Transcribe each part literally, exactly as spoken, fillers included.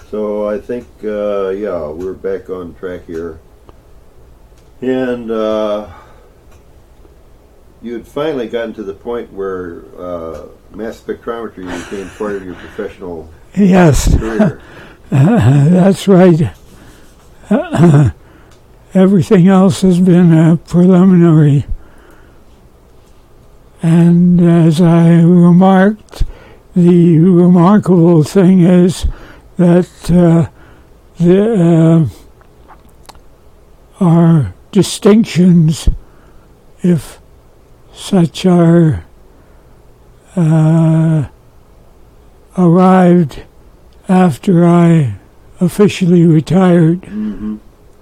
So I think, uh, yeah, we're back on track here. And uh, you had finally gotten to the point where uh, mass spectrometry became part of your professional yes. career. Uh, that's right. Uh, everything else has been a preliminary. And as I remarked, the remarkable thing is that uh, the, uh, our distinctions, if such are uh, arrived after I officially retired. Mm-hmm.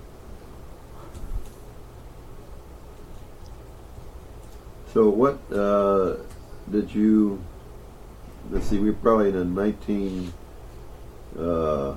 So what uh, did you, let's see, we were probably in a nineteen, uh,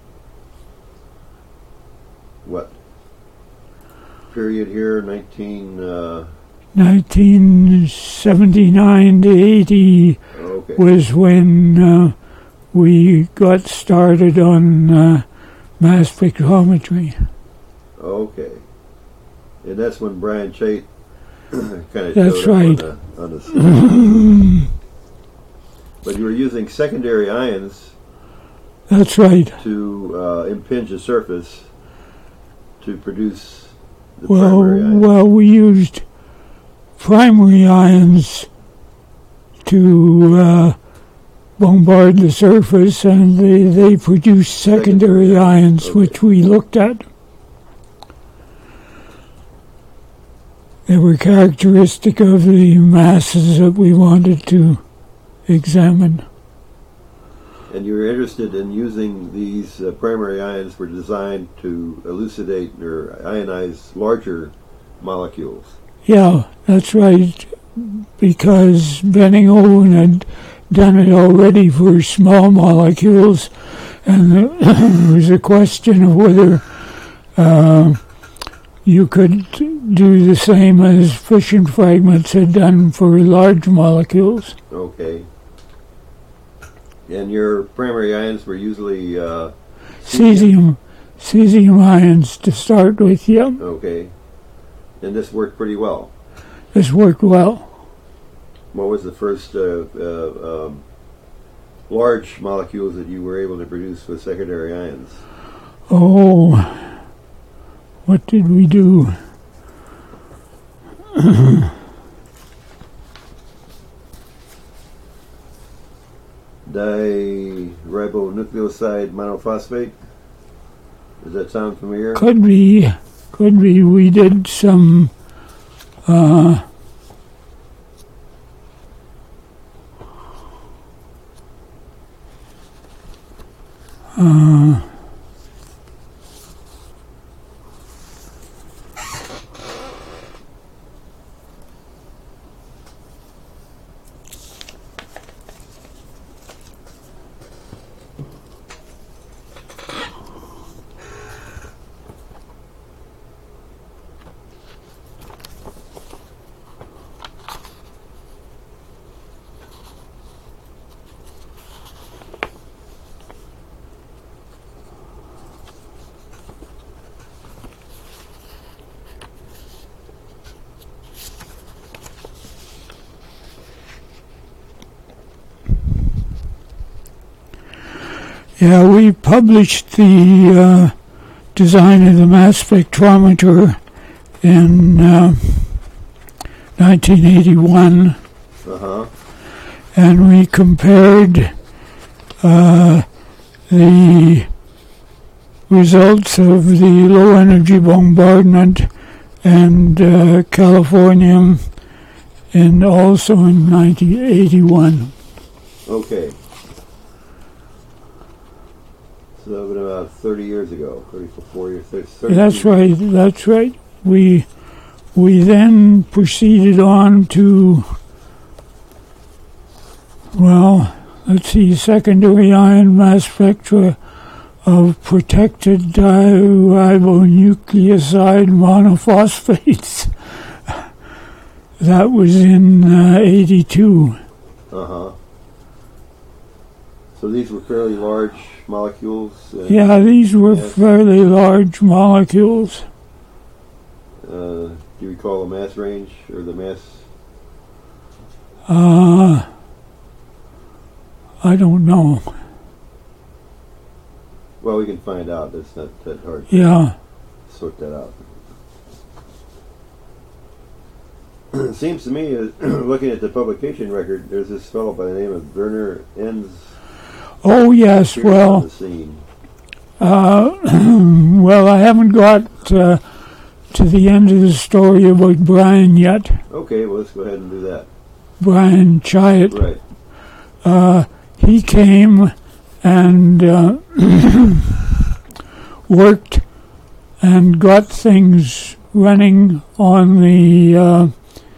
what, period here, nineteen... Uh, nineteen seventy-nine to eighty okay. was when uh, we got started on uh, mass spectrometry. Okay. And that's when Brian Chait kind of That's showed right. up on the, on the scene. But you were using secondary ions That's right. to uh, impinge a surface to produce the Well, primary ion. well, we used primary ions to uh, bombard the surface, and they, they produced secondary, Secondary ions, okay. which we looked at. They were characteristic of the masses that we wanted to examine. And you were interested in using these uh, primary ions were designed to elucidate or ionize larger molecules. Yeah, that's right, because Benning-Owen had done it already for small molecules, and there was a question of whether uh, you could do the same as fission fragments had done for large molecules. Okay. And your primary ions were usually uh, Cesium, cesium ions to start with, yeah. Okay. And this worked pretty well. This worked well. What was the first uh, uh, um, large molecules that you were able to produce with secondary ions? Oh, what did we do? Diribonucleoside monophosphate? Does that sound familiar? Could be, could be. We did some uh, uh, Yeah, we published the uh, design of the mass spectrometer in uh, nineteen eighty-one, Uh-huh. and we compared uh, the results of the low-energy bombardment and uh, californium, and also in nineteen eighty-one. Okay. So that would have been about thirty years ago, thirty-four years, thirty That's right, that's right. We we then proceeded on to, well, let's see, secondary ion mass spectra of protected diribonucleoside monophosphates. That was in uh, eighty-two. Uh-huh. So these were fairly large molecules? Uh, Yeah, these were yes. fairly large molecules. Uh, do you recall the mass range or the mass? Uh, I don't know. Well, we can find out. It's not that hard to Yeah. sort that out. It seems to me, uh, looking at the publication record, there's this fellow by the name of Werner Enns. Oh, yes, here on well, the scene. uh, well, I haven't got uh, to the end of the story about Brian yet. Okay, well, let's go ahead and do that. Brian Chiat. Right. Uh, he came and uh, worked and got things running on the uh,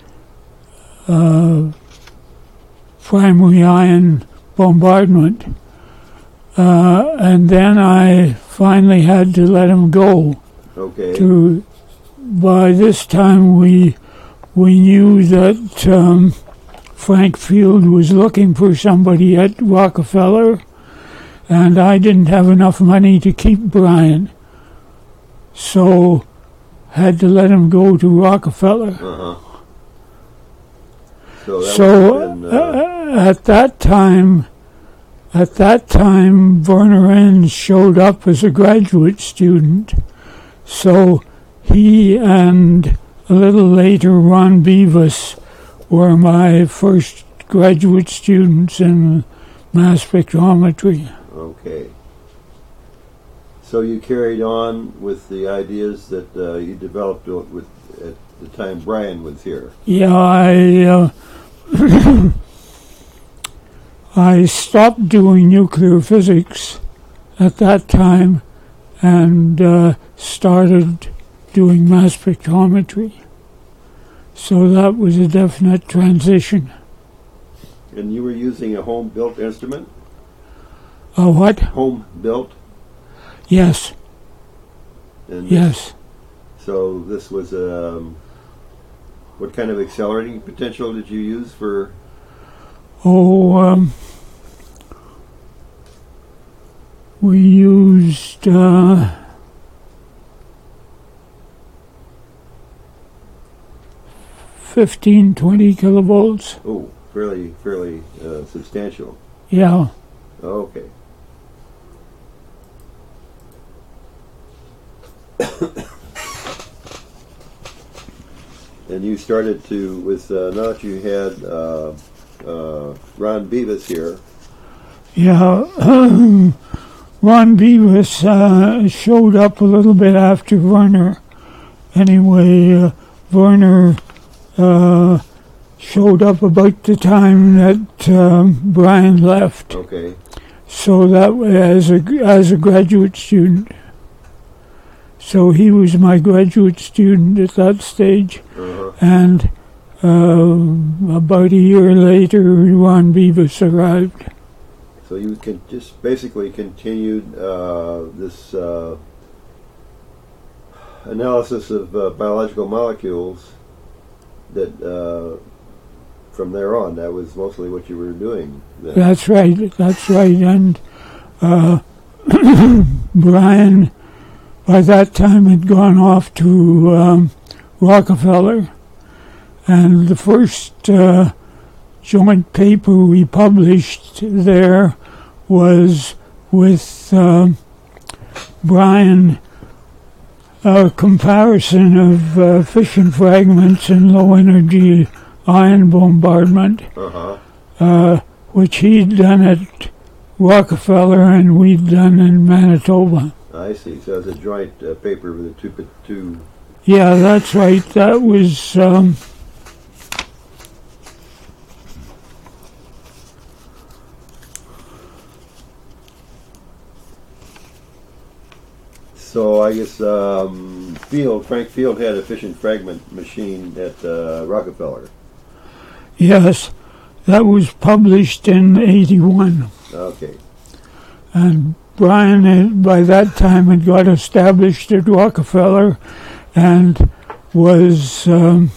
uh, primary ion bombardment. Uh, and then I finally had to let him go. Okay. To, by this time, we we knew that um, Frank Field was looking for somebody at Rockefeller, and I didn't have enough money to keep Brian, so had to let him go to Rockefeller. Uh-huh. So, that So would have been, uh, uh, at that time, at that time, Werner Enns showed up as a graduate student. So he and a little later Ron Beavis were my first graduate students in mass spectrometry. okay. So you carried on with the ideas that uh, you developed with at the time Brian was here. Yeah, I uh, I stopped doing nuclear physics at that time and uh, started doing mass spectrometry. So that was a definite transition. And you were using a home-built instrument? A what? Home-built? Yes, And yes. So this was, um, what kind of accelerating potential did you use for? Oh, um, we used uh, fifteen, twenty kilovolts. Oh, fairly, fairly uh, substantial. Yeah, Okay. And you started to, with, uh, now that you had uh, uh, Ron Beavis here, yeah. Ron Beavis uh, showed up a little bit after Werner. Anyway, uh, Werner uh, showed up about the time that um, Brian left. okay, So that was as a as a graduate student. So he was my graduate student at that stage, uh-huh. and uh, about a year later, Ron Beavis arrived. So you can just basically continued uh, this uh, analysis of uh, biological molecules that uh, from there on, that was mostly what you were doing then. That's right. That's right. And uh, Brian, by that time, had gone off to um, Rockefeller, and the first uh, joint paper we published there was with uh, Brian, a comparison of uh, fission fragments in low-energy ion bombardment, Uh-huh. uh, which he'd done at Rockefeller and we'd done in Manitoba. I see. So it's a joint uh, paper with the two, two. Yeah, that's right. That was um, So I guess um, Field, Frank Field had a fission fragment machine at uh, Rockefeller. yes, that was published in eighty-one. Okay. And Brian, had, by that time, had got established at Rockefeller and was... Um,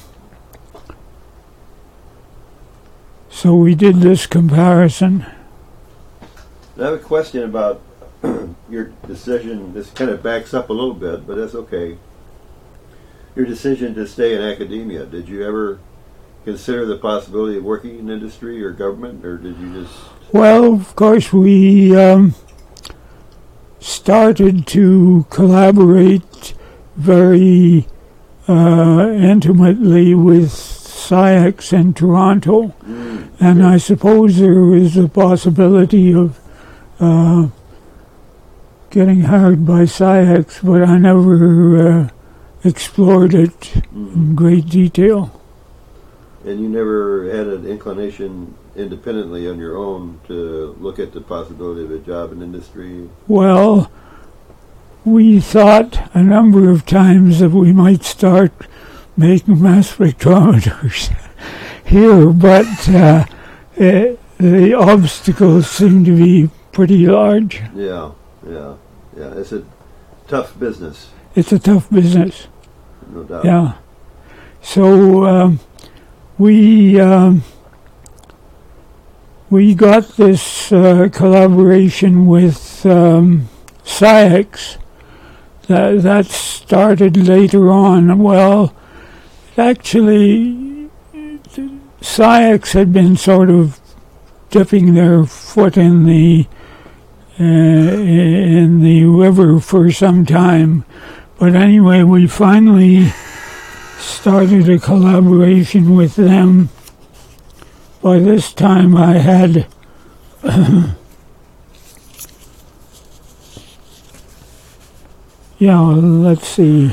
so we did this comparison. I have a question about your decision. This kind of backs up a little bit, but that's okay. Your decision to stay in academia. Did you ever consider the possibility of working in industry or government, or did you just... Well, of course, we um, started to collaborate very uh, intimately with S I A X in Toronto, Mm, and okay. I suppose there is a possibility of uh, getting hired by S I A X, but I never uh, explored it Mm. in great detail. And you never had an inclination independently on your own to look at the possibility of a job in industry? Well, we thought a number of times that we might start making mass spectrometers here, but uh, eh, the obstacles seem to be pretty large. Yeah, yeah, yeah. It's a tough business, It's a tough business, no doubt. yeah. So um, we um, we got this uh, collaboration with um, S I A X. That, that started later on. Well, actually, S I A X had been sort of dipping their foot in the uh, in the river for some time. But anyway, we finally started a collaboration with them. By this time, I had yeah, well, let's see.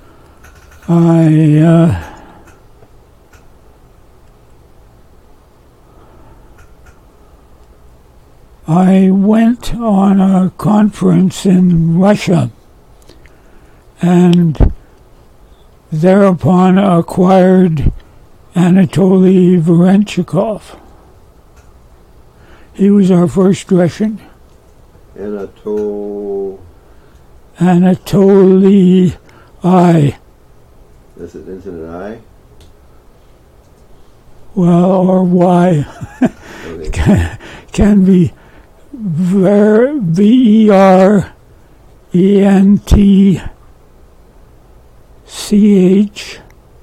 I uh, I went on a conference in Russia and thereupon acquired Anatoly Varenchikov. He was our first Russian. Anatol... Anatoly I. Is it, is it an I? Well, or Y. Okay. can, can be ver, V E R E N T C H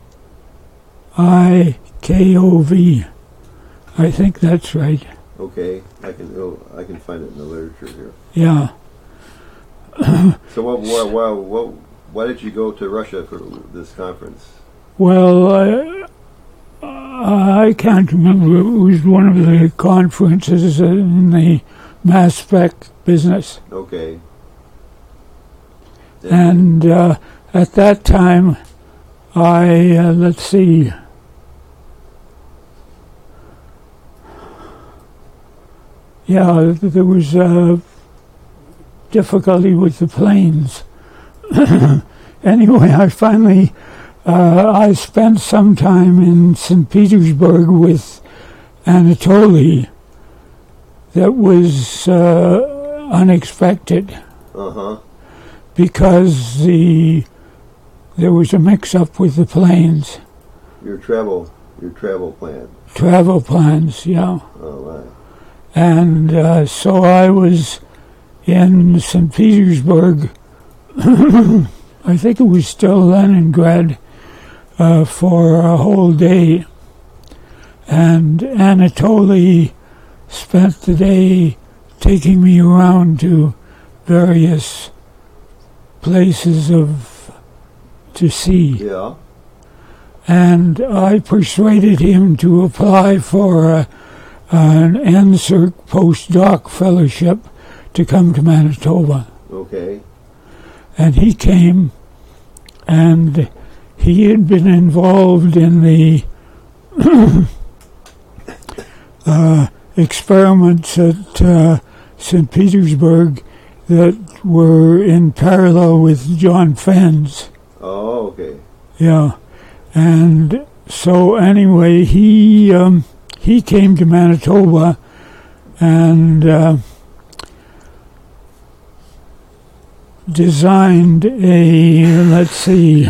I K O V. I think that's right. Okay, I can oh, I can find it in the literature here. Yeah. So what, why, why, what, why did you go to Russia for this conference? Well, I, I can't remember. It was one of the conferences in the mass spec business. Okay. And uh, at that time, I, uh, let's see, yeah, there was uh, difficulty with the planes. Anyway, I finally, uh, I spent some time in Saint Petersburg with Anatoly. That was uh, unexpected Uh-huh. because the there was a mix-up with the planes. Your travel, your travel plan. Travel plans, yeah. Oh, right. And uh, so I was in Saint Petersburg, I think it was still Leningrad, uh, for a whole day. And Anatoly spent the day taking me around to various places of to see. Yeah. And I persuaded him to apply for a, an N S E R C postdoc fellowship to come to Manitoba. Okay. And he came, and he had been involved in the uh, experiments at uh, Saint Petersburg that were in parallel with John Fenn's. Oh, okay. Yeah. And so anyway, he um, he came to Manitoba and uh, designed a, let's see,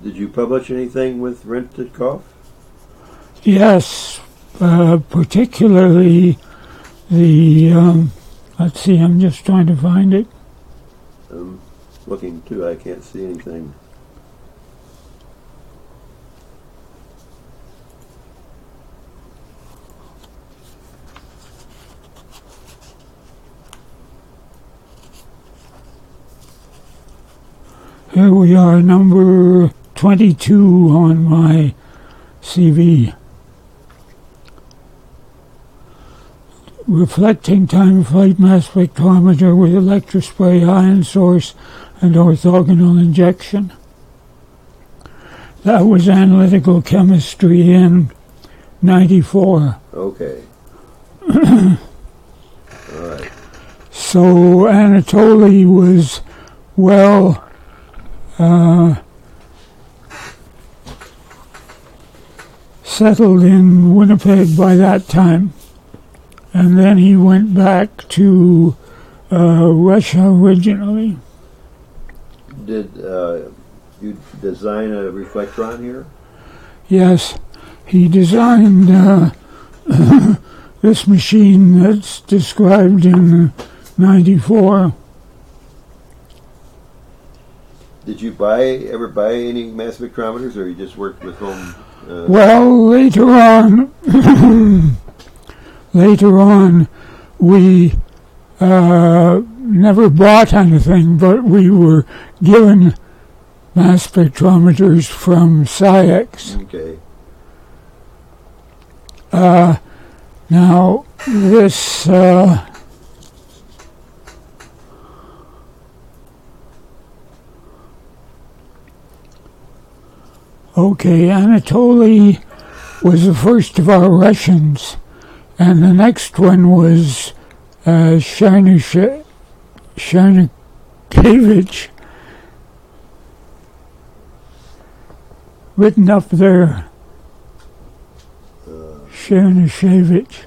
Did you publish anything with Rentetkopf? Yes, uh, particularly the, um, let's see, I'm just trying to find it. I'm looking too, I can't see anything. Here we are, number twenty-two on my C V. Reflecting time-of-flight mass spectrometer with electrospray ion source and orthogonal injection. That was analytical chemistry in ninety-four. Okay. All right. So Anatoly was well uh, settled in Winnipeg by that time. And then he went back to uh, Russia originally. Did uh, you design a reflectron here? Yes, he designed uh, this machine that's described in ninety-four. Did you buy ever buy any mass spectrometers, or you just worked with home? Uh, Well, later on, later on, we uh, never bought anything, but we were given mass spectrometers from SciEx. okay. Uh, now, this uh, okay, Anatoly was the first of our Russians, and the next one was uh, Chernysh- Chernikevich, written up there. Uh, Chernyshevich.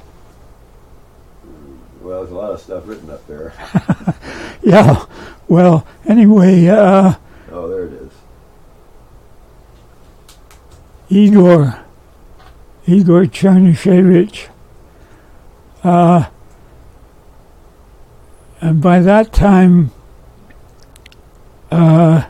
well, there's a lot of stuff written up there. Yeah, well, anyway, uh, Oh, there it is. Igor, Igor Chernyshevich. Uh, and by that time, uh,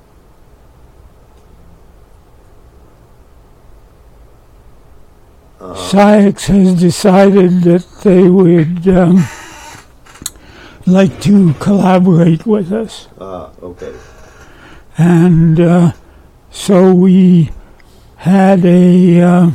Uh-huh. SciEx has decided that they would um, like to collaborate with us. Ah, okay. And uh, so we had a, uh,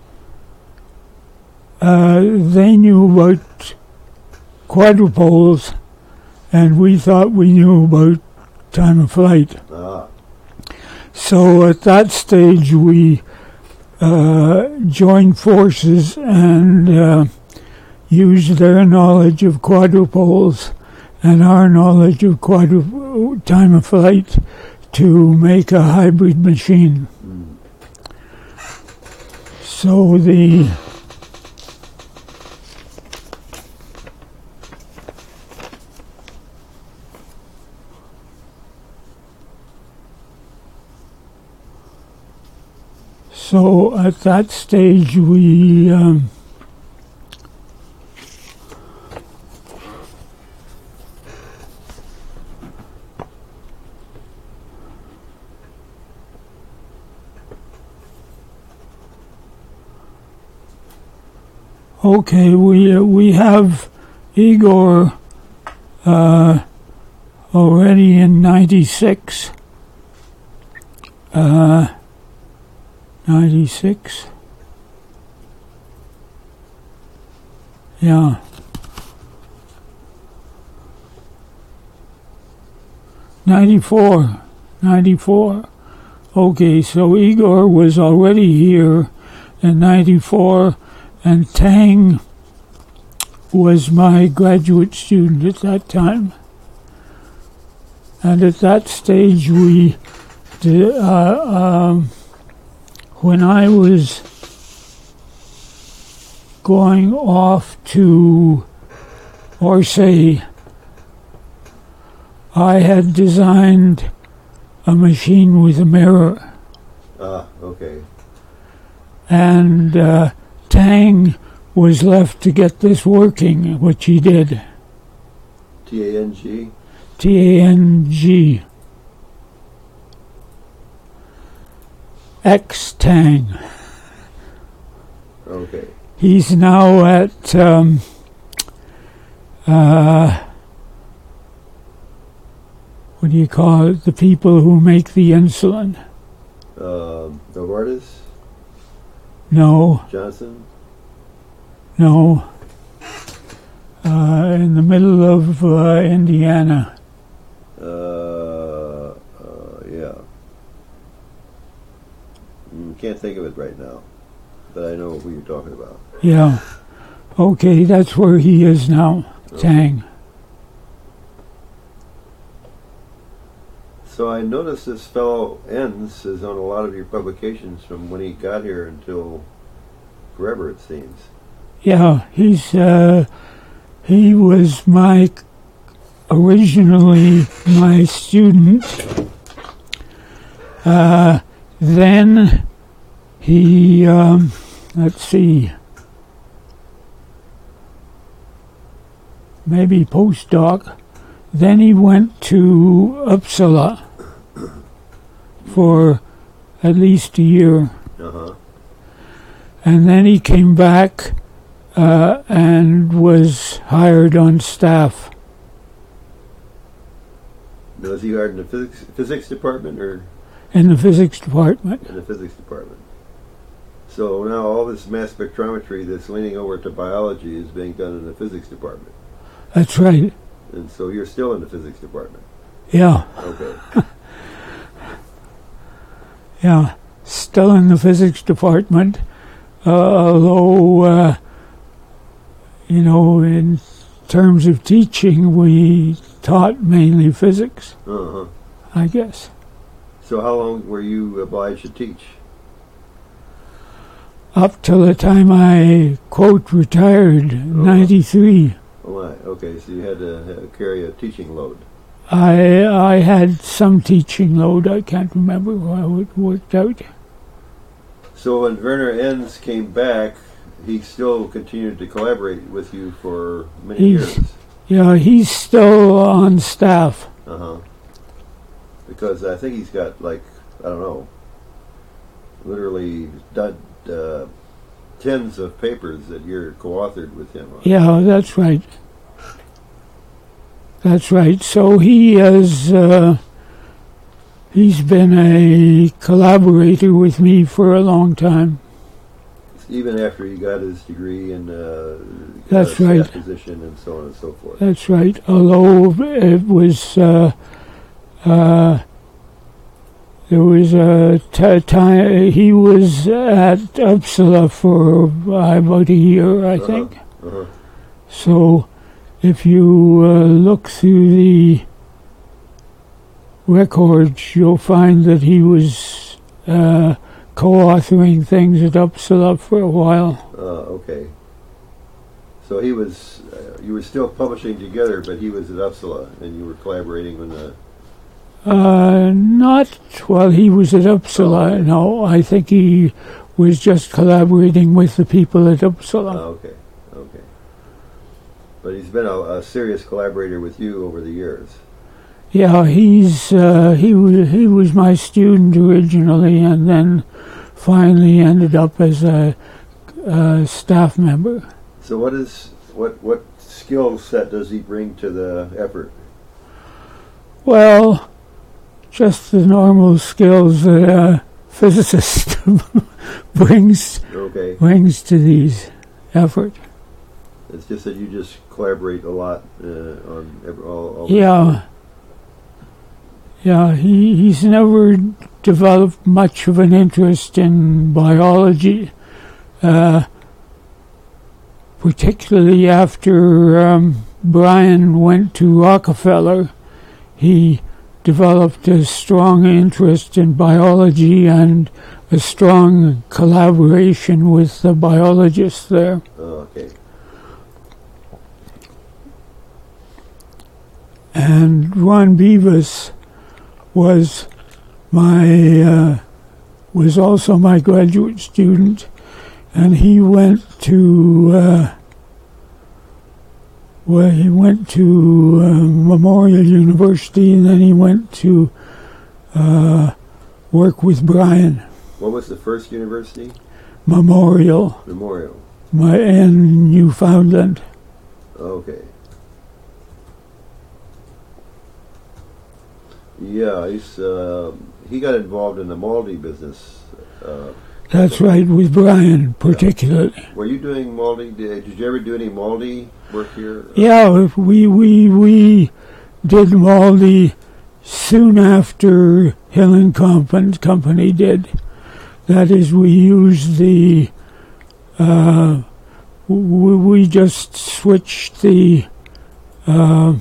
uh, they knew about quadrupoles, and we thought we knew about time of flight. Ah, So at that stage we uh, joined forces and uh, used their knowledge of quadrupoles and our knowledge of quadru- time of flight to make a hybrid machine. mm. So the So at that stage we um, okay, we uh, we have Igor uh, already in ninety-six. Uh, ninety-six. Yeah. ninety-four. ninety-four. Okay, so Igor was already here in ninety-four, and Tang was my graduate student at that time. And at that stage we did, uh, um, when I was going off to Orsay, I had designed a machine with a mirror, Ah, okay. And uh, Tang was left to get this working, which he did. T A N G? T A N G. X-Tang. Okay. He's now at um, uh, what do you call it? The people who make the insulin. Uh, Novartis? No, Johnson? no. Uh, in the middle of uh, Indiana. Uh, uh, yeah. Mm, can't think of it right now, but I know who you're talking about. Yeah. Okay, that's where he is now, Okay. Tang. So I noticed this fellow Enns is on a lot of your publications from when he got here until forever, it seems. Yeah, he's uh, he was my originally my student. Uh, then he um, let's see, maybe postdoc. Then he went to Uppsala for at least a year. Uh-huh. And then he came back uh, and was hired on staff. Now, is he hired in the physics, physics department or In the physics department. in the physics department? So now all this mass spectrometry that's leaning over to biology is being done in the physics department. That's right. And so you're still in the physics department. Yeah, Okay. yeah. Still in the physics department. Uh, although, uh, you know, in terms of teaching, we taught mainly physics, Uh-huh. I guess. So how long were you obliged to teach? Up till the time I, quote, retired, ninety-three. Oh my, okay, so you had to uh, carry a teaching load. I I had some teaching load. I can't remember how it worked out. So when Werner Enns came back, he still continued to collaborate with you for many He's- years. Yeah, he's still on staff. Uh-huh. Because I think he's got, like, I don't know, literally done, uh, tens of papers that you're co-authored with him on. Yeah, that's right. That's right. So he has, uh, he's been a collaborator with me for a long time. Even after he got his degree and uh, got That's a staff right. position and so on and so forth. That's right. Although it was, uh, uh, there was a t- time, he was at Uppsala for uh, about a year, I Uh-huh. think. Uh-huh. So, if you uh, look through the records, you'll find that he was uh, co-authoring things at Uppsala for a while. Uh, okay. So he was, uh, you were still publishing together, but he was at Uppsala, and you were collaborating on the. Uh, not while he was at Uppsala, Oh, okay. no. I think he was just collaborating with the people at Uppsala. Oh, okay, okay. But he's been a, a serious collaborator with you over the years. Yeah, he's uh, he was he was my student originally, and then finally ended up as a, a staff member. So what is what what skill set does he bring to the effort? Well, just the normal skills that a physicist brings Okay, brings to these effort. it's just that you just collaborate a lot uh, on every, all. all the- Yeah. Yeah, he, he's never developed much of an interest in biology, uh, particularly after um, Brian went to Rockefeller. He developed a strong interest in biology and a strong collaboration with the biologists there. Oh, okay. And Ron Beavis was my uh, was also my graduate student, and he went to uh, well, he went to uh, Memorial University, and then he went to uh, work with Brian. What was the first university? Memorial. Memorial. My, in Newfoundland. Okay. Yeah, he's, uh, he got involved in the moldy business. Uh, That's right, with Brian particularly. Yeah. Were you doing moldy? Did, did you ever do any moldy work here? Yeah, we we we did moldy soon after Hill and Company, company did. That is, we used the. Uh, we, we just switched the. Uh,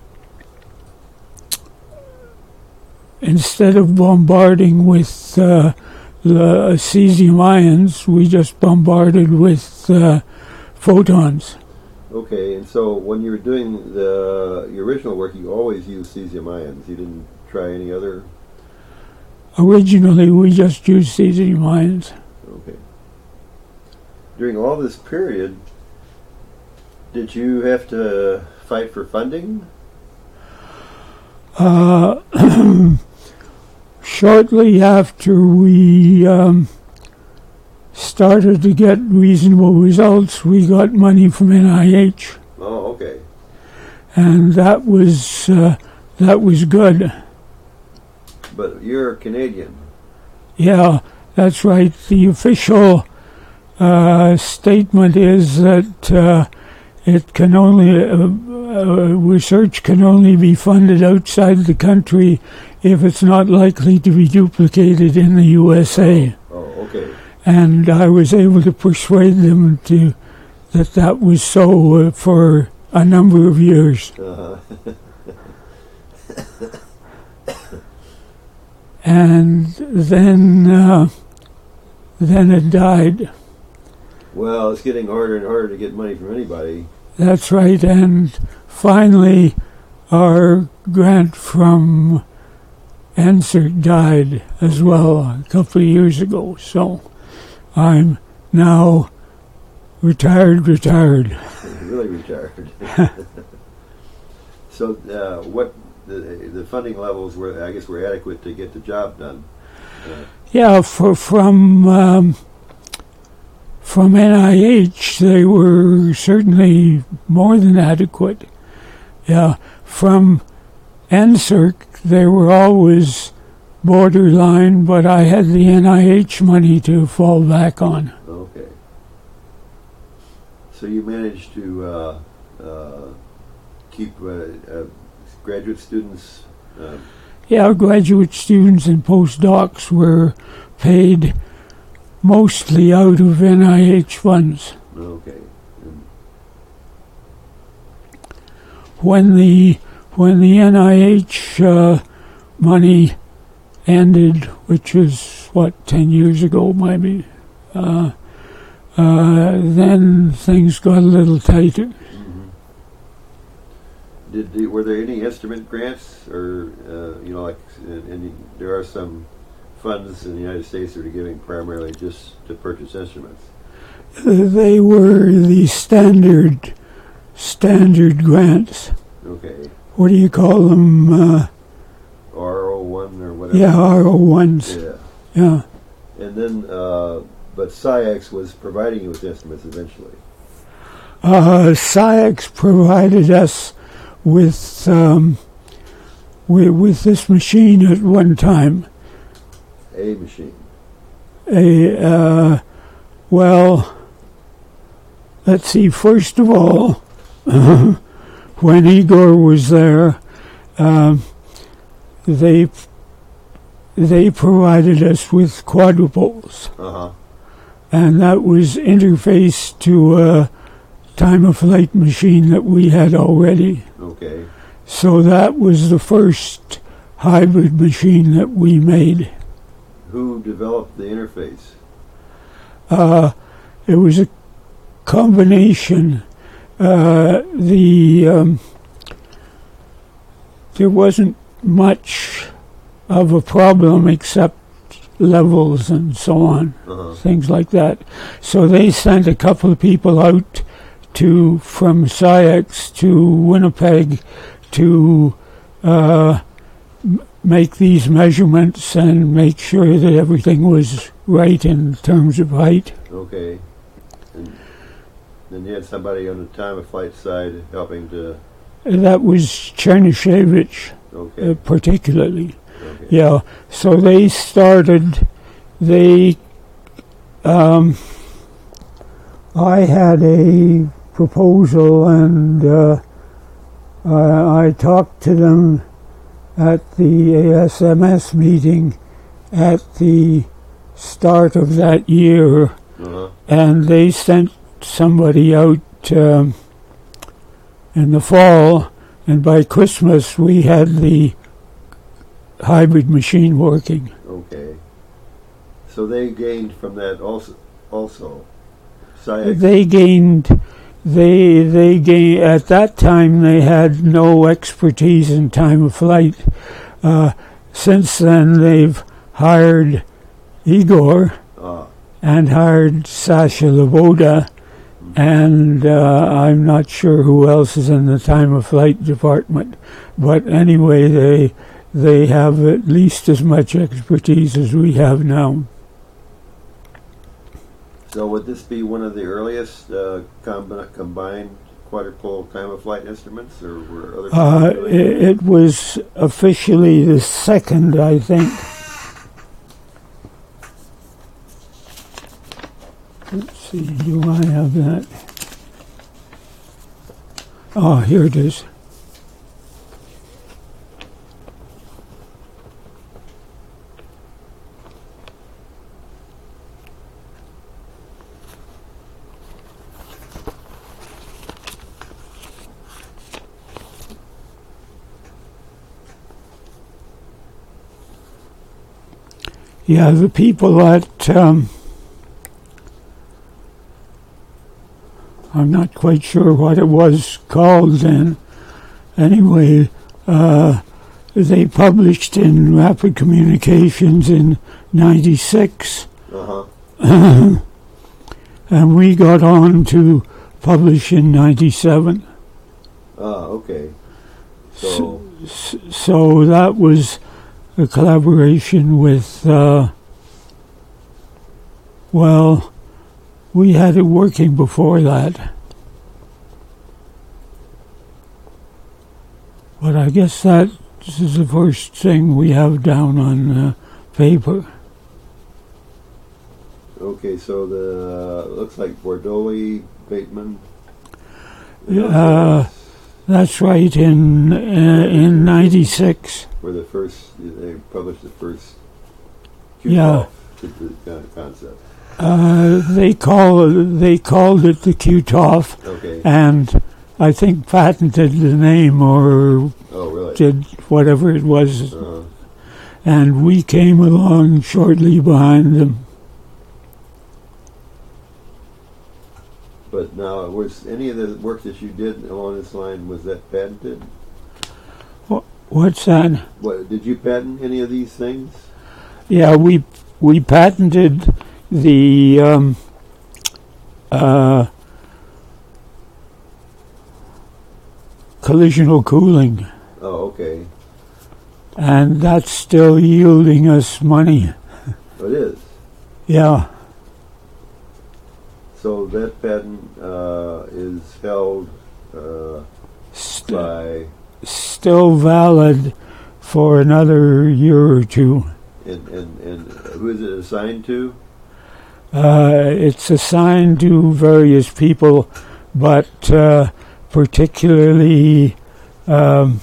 instead of bombarding with uh, the cesium ions, we just bombarded with uh, photons. Okay, and so when you were doing the your original work, you always used cesium ions. You didn't try any other? Originally, we just used cesium ions. Okay. During all this period, did you have to fight for funding? Uh, shortly after we um, started to get reasonable results, we got money from N I H. Oh, okay. And that was uh, that was good. But you're Canadian. Yeah, that's right. The official uh, statement is that uh, it can only uh, uh, research can only be funded outside the country if it's not likely to be duplicated in the U S A. Oh, okay. And I was able to persuade them to that that was so uh, for a number of years. Uh-huh. And then uh, then it died. Well, it's getting harder and harder to get money from anybody. That's right. And finally, our grant from N S E R C died as well a couple of years ago. So I'm now retired, retired. Really retired. So uh, what the, the funding levels were, I guess, were adequate to get the job done? Uh, Yeah, for, from um, from N I H, they were certainly more than adequate. Yeah, from N S E R C, they were always borderline, but I had the N I H money to fall back on. okay. So you managed to uh, uh, keep uh, uh, graduate students. Uh, Yeah, graduate students and postdocs were paid mostly out of N I H funds. okay. And When the when the N I H uh, money ended, which was what ten years ago, maybe, uh, uh, then things got a little tighter. mm-hmm. Did the, were there any instrument grants, or uh, you know, like, and, and there are some funds in the United States that are giving primarily just to purchase instruments? They were the standard standard grants. Okay. What do you call them? Uh, R O one or whatever. yeah, R O ones. Yeah. Yeah. And then, uh, but SciEx was providing you with instruments eventually. Uh, SciEx provided us with, um, with with this machine at one time. A machine. A uh, well, let's see. First of all, when Igor was there, um, they they provided us with quadrupoles, Uh-huh. and that was interfaced to a time-of-flight machine that we had already. Okay. So that was the first hybrid machine that we made. Who developed the interface? Uh, it was a combination. Uh, the um, there wasn't much of a problem except levels and so on, Uh-huh. things like that. So they sent a couple of people out to from S I E X to Winnipeg to uh, m- make these measurements and make sure that everything was right in terms of height. Okay. And then you had somebody on the time of flight side helping to. That was Chernyshevich, Okay. uh, particularly. Okay. Yeah, so they started, they, um, I had a proposal and uh, I, I talked to them at the A S M S meeting at the start of that year, Uh-huh. and they sent somebody out um, in the fall, and by Christmas we had the hybrid machine working. Okay. So they gained from that also. Also, S I E X. They gained, they they gained at that time they had no expertise in time of flight. Uh, since then they've hired Igor Ah. and hired Sasha Loboda, and uh, I'm not sure who else is in the time of flight department. But anyway, they they have at least as much expertise as we have now. So would this be one of the earliest uh, combi- combined quadrupole time of flight instruments, or were other? Uh, people doing it, it was officially the second, I think. Let's see, do I have that? Oh, here it is. Yeah, the people at, um, I'm not quite sure what it was called then. Anyway, uh, they published in Rapid Communications in ninety-six, Uh-huh. and we got on to publish in ninety-seven. Ah, okay. So, S- So that was a collaboration with, uh, well, we had it working before that. But I guess that this is the first thing we have down on uh, paper. okay, so the uh, looks like Bordeaux, Bateman. Uh, that's right, in uh, in ninety-six. Were the first, they published the first Yeah. Q T O F concept. Uh, they call they called it the Q T O F, Okay. and I think patented the name or Oh, really? did whatever it was, Uh, and we came along shortly behind them. but now, was any of the work that you did along this line, was that patented? What's that? What, did you patent any of these things? Yeah, we we patented the um, uh, collisional cooling, Oh, okay. and that's still yielding us money. It is. Yeah, So that patent uh, is held uh, st- by, still valid for another year or two. and, and, and who is it assigned to? Uh, it's assigned to various people, but uh, particularly um,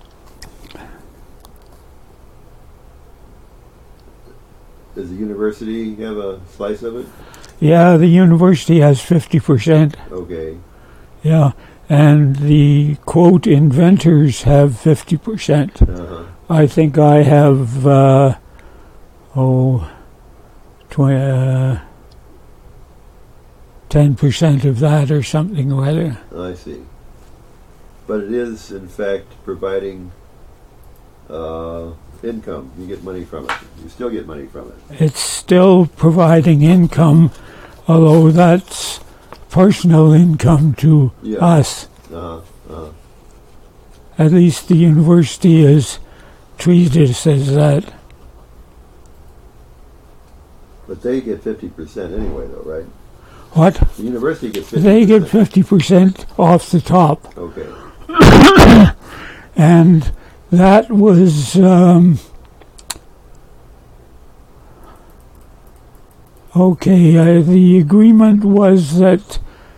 Does the university have a slice of it? yeah, the university has fifty percent. Okay. Yeah, and the quote inventors have fifty percent. Uh-huh. I think I have uh, oh twenty. Uh, ten percent of that or something or other. I see. But it is, in fact, providing uh, income. You get money from it. You still get money from it. It's still providing income, although that's personal income to Yeah. us. Uh-huh. Uh-huh. At least the university is treated as that. But they get fifty percent anyway, though, right? What? The university gets fifty percent. They get fifty percent off the top. Okay. And that was um, okay. Uh, the agreement was that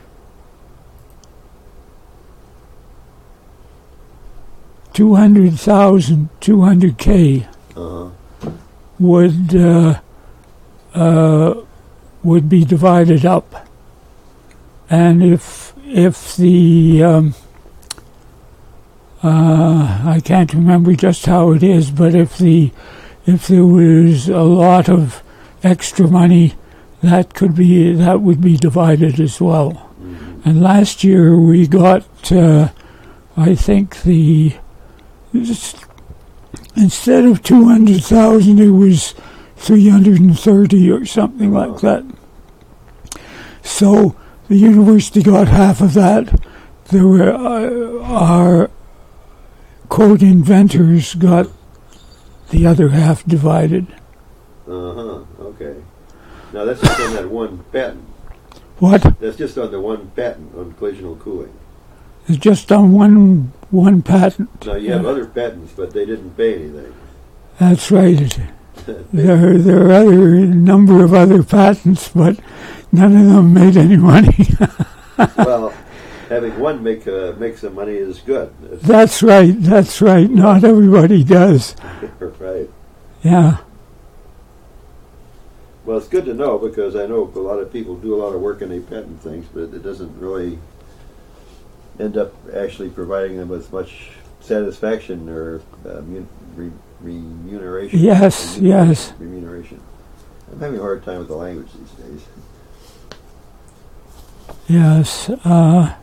two hundred thousand, two hundred K Uh-huh. would uh, uh, would be divided up, and if if the um, uh, I can't remember just how it is, but if the if there was a lot of extra money, that could be that would be divided as well. Mm-hmm. And last year we got, uh, I think the instead of two hundred thousand, it was three hundred and thirty or something like that. So the university got half of that. There were uh, our quote inventors got the other half divided. Uh-huh. Okay. Now that's just on that one patent. What? That's just on the one patent on collisional cooling. It's just on one one patent. Now you have other patents, but they didn't pay anything. That's right. There, there are other a number of other patents, but none of them made any money. Well, having one make uh, make some money is good. That's right. That's right. Not everybody does. Right. Yeah. Well, it's good to know because I know a lot of people do a lot of work and they patent things, but it doesn't really end up actually providing them with much satisfaction or uh, mun- re- remuneration. Yes, remuneration, yes. Remuneration. I'm having a hard time with the language these days. Yes. Uh,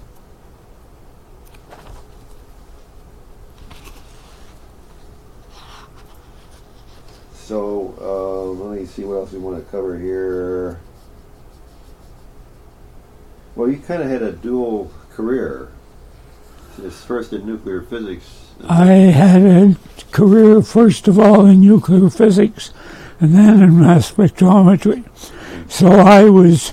So uh, let me see what else we want to cover here. Well, you kind of had a dual career. It's first in nuclear physics. I had a career, first of all, in nuclear physics and then in mass spectrometry. So I was,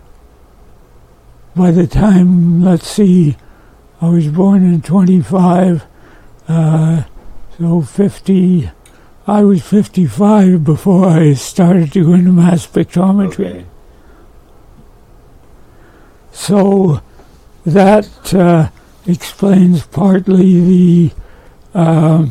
by the time, let's see, I was born in twenty-five, uh, so fifty, I was fifty-five before I started to go into mass spectrometry. Okay. So that uh, explains partly the uh,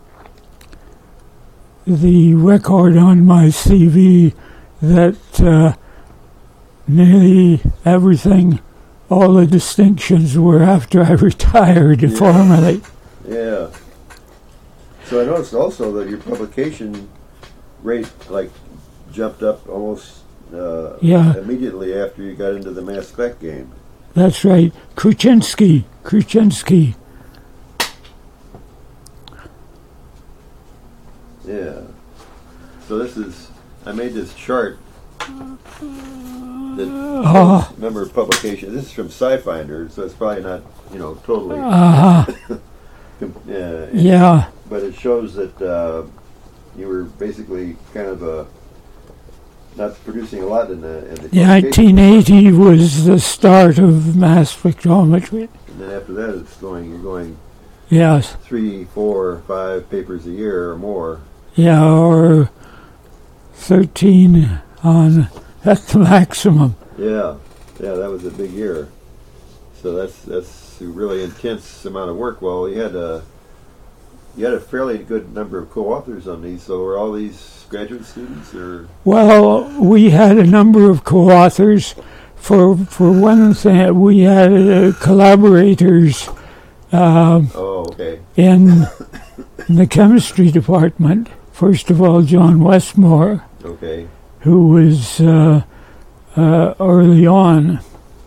the record on my C V that uh, nearly everything, all the distinctions were after I retired Yeah. formally. Yeah. So I noticed also that your publication rate like jumped up almost uh, Yeah. immediately after you got into the mass spec game. That's right. Kruczynski. Kruczynski. Yeah. So this is, I made this chart that Uh, remember publication. This is from SciFinder, so it's probably not, you know, totally. uh, com- uh, yeah. But it shows that uh, you were basically kind of uh, not producing a lot in the in the publication. nineteen eighty was the start of mass spectrometry. And then after that, it's going. You're going Yes. three, four, five papers a year or more. Yeah, or thirteen on at the maximum. Yeah, yeah, that was a big year. So that's that's a really intense amount of work. Well, you had a you had a fairly good number of co-authors on these. So were all these graduate students or? Well, we had a number of co-authors. For for one thing, we had uh, collaborators um, Oh, okay. in, in the chemistry department. First of all, John Westmore, Okay. who was uh, uh, early on,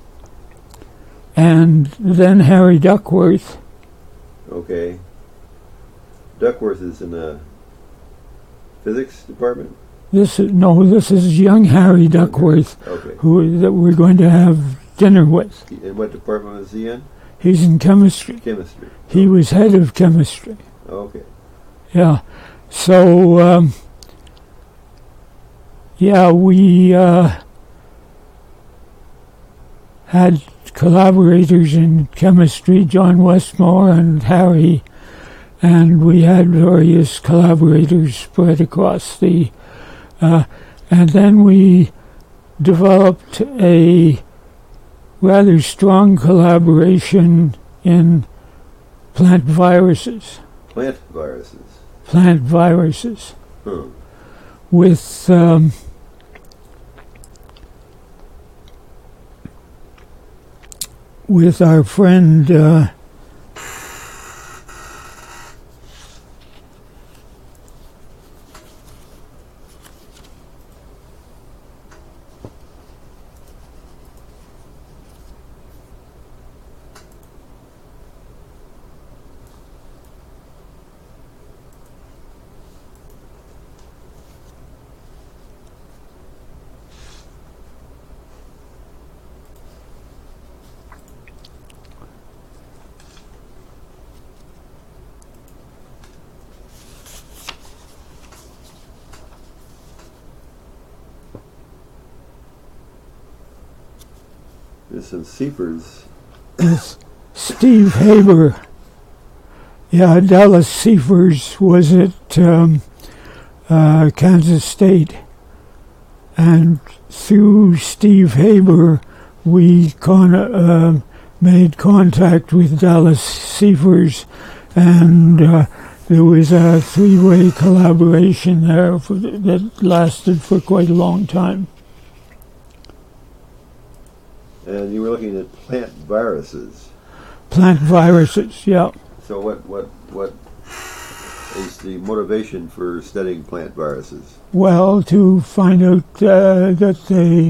and then Harry Duckworth. Okay. Duckworth is in the physics department? This is no. This is young Harry Duckworth, Okay. who that we're going to have dinner with. In what department was he in? He's in chemistry. Chemistry. He was head of chemistry. Okay. Yeah. So, um, yeah, we uh, had collaborators in chemistry, John Westmore and Harry, and we had various collaborators spread across the, uh, and then we developed a rather strong collaboration in plant viruses. Plant viruses. Plant viruses. Huh. With um, with our friend uh, There's some Seepers. Steve Haber. Yeah, Dallas Seifers was at um, uh, Kansas State, and through Steve Haber, we con- uh, made contact with Dallas Seifers, and uh, there was a three-way collaboration there for, that lasted for quite a long time. And you were looking at plant viruses. Plant viruses, yeah. So what, what, what is the motivation for studying plant viruses? Well, to find out uh, that they...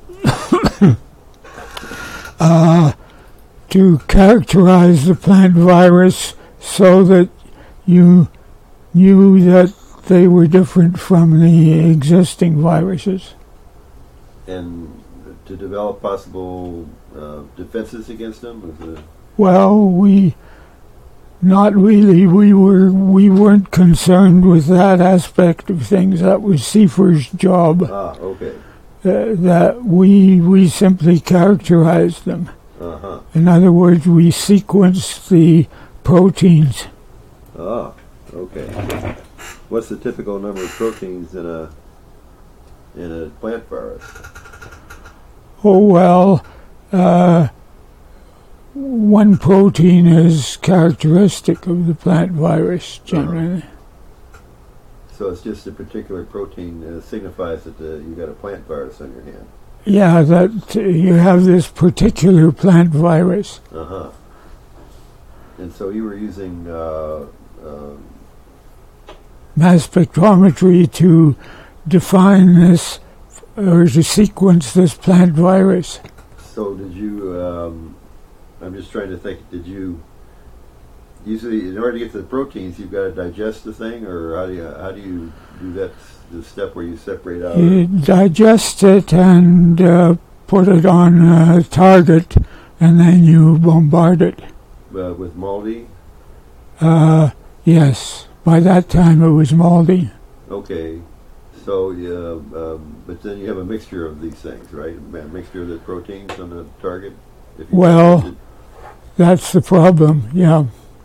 uh, to characterize the plant virus so that you knew that they were different from the existing viruses. And to develop possible uh, defenses against them? Was it Well, we not really. We were we weren't concerned with that aspect of things. That was Seifer's job. ah, okay. Uh, that we we simply characterized them. Uh-huh. In other words, we sequenced the proteins. Ah, okay. What's the typical number of proteins in a in a plant virus? Oh well, uh, one protein is characteristic of the plant virus generally. So it's just a particular protein uh, signifies that uh, you've got a plant virus on your hand. Yeah, that uh, you have this particular plant virus. Uh-huh. And so you were using uh, uh, mass spectrometry to define this or to sequence this plant virus. so did you um, I'm just trying to think, did you usually, in order to get to the proteins, you've got to digest the thing, or how do you how do you do that, the step where you separate out? You digest it and uh, put it on a target, and then you bombard it. Uh, with MALDI? Uh, yes, by that time it was MALDI. Okay. So, uh, um, but then you have a mixture of these things, right? A mixture of the proteins on the target? If you Well, digest that's the problem, yeah.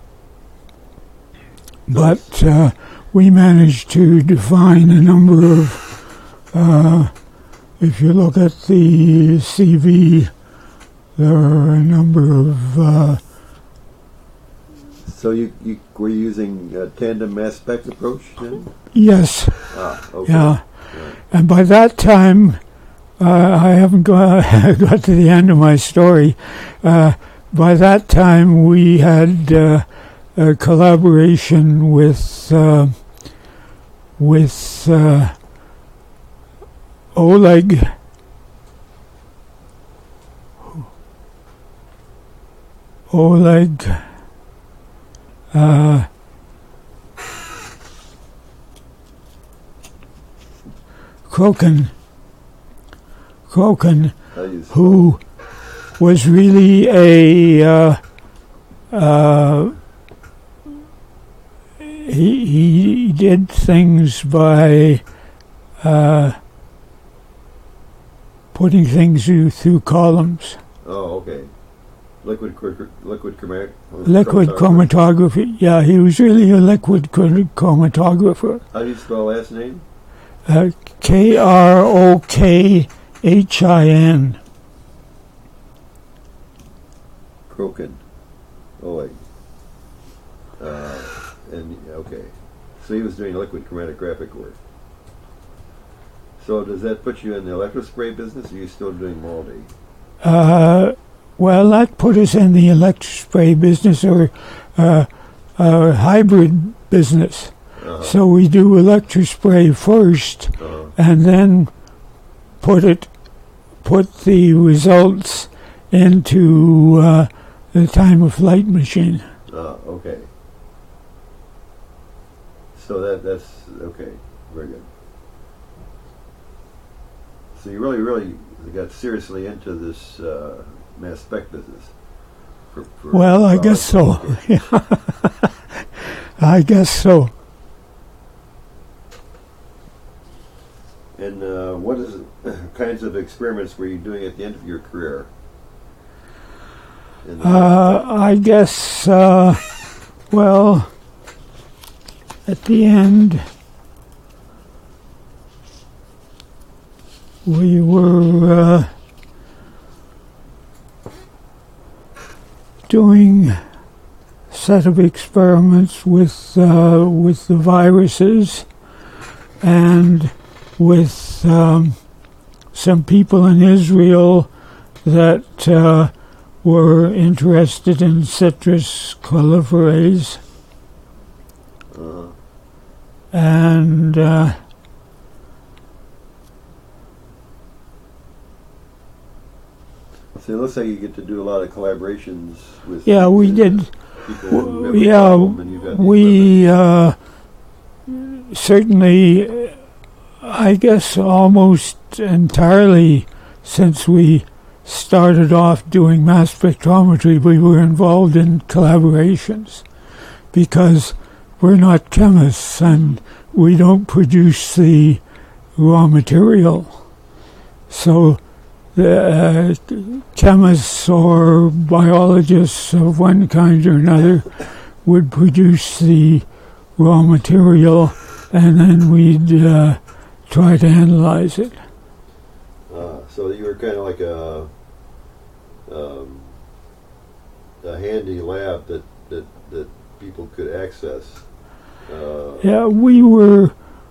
But uh, we managed to define a number of, uh, if you look at the C V, there are a number of... Uh, So you, you were using a tandem mass spec approach then? yes, Ah, okay. yeah. Right. And by that time, uh, I haven't got, got to the end of my story. Uh, by that time, we had uh, a collaboration with uh, with uh, Oleg. Oleg. Uh, Croken, Croken, How do you spell who was really a uh, uh, he he did things by uh, putting things through, through columns. Oh, okay. Liquid, cr- liquid chromat- Liquid chromatography. chromatography. Yeah, he was really a liquid chr- chromatographer. How do you spell last name? Uh, K R O K H I N. Croken. Oh, wait. Uh, and okay, so he was doing liquid chromatographic work. So does that put you in the electrospray business, or are you still doing molding? Uh, well, that put us in the electrospray business, or uh, uh, hybrid business. Uh-huh. So we do electrospray first, Uh-huh. and then put it, put the results into uh, the time of flight machine. Uh, okay. So that that's okay. Very good. So you really, really got seriously into this uh, mass spec business. For, for Well, I guess so. I guess so. And uh, what is kinds of experiments were you doing at the end of your career? In the- Uh, I guess, uh, well, at the end, we were uh, doing a set of experiments with uh, with the viruses and with um, some people in Israel that uh, were interested in citrus coliferase, uh, and uh, so it looks like you get to do a lot of collaborations with. yeah, we did. People who have a Yeah, problem and you've got the we uh, certainly, I guess, almost entirely since we started off doing mass spectrometry, we were involved in collaborations because we're not chemists and we don't produce the raw material. So the uh, chemists or biologists of one kind or another would produce the raw material, and then we'd uh, try to analyze it. Uh, so you were kind of like a um, a handy lab that, that, that people could access. Uh, Yeah, we were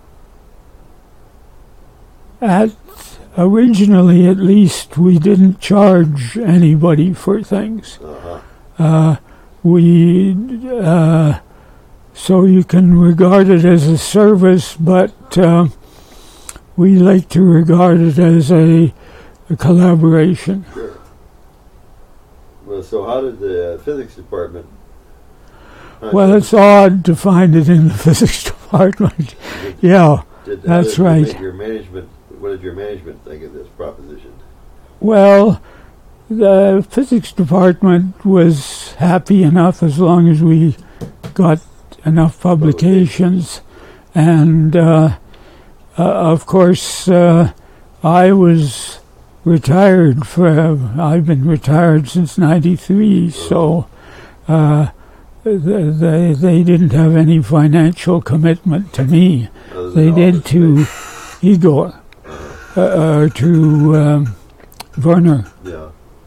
at originally, at least, we didn't charge anybody for things. uh-huh. Uh, we uh, so you can regard it as a service, but uh, we like to regard it as a, a collaboration. Sure. Well, so how did the physics department? Well, it's odd to find it in the physics department. Yeah, Did, how that's did right. make Your management. What did your management think of this proposition? Well, the physics department was happy enough as long as we got enough publications. And, uh, uh, of course, uh, I was retired for, I've been retired since ninety-three, so uh, they, they didn't have any financial commitment to me. Other than They all did this to space? Igor, uh, uh, to um, Werner. Yeah.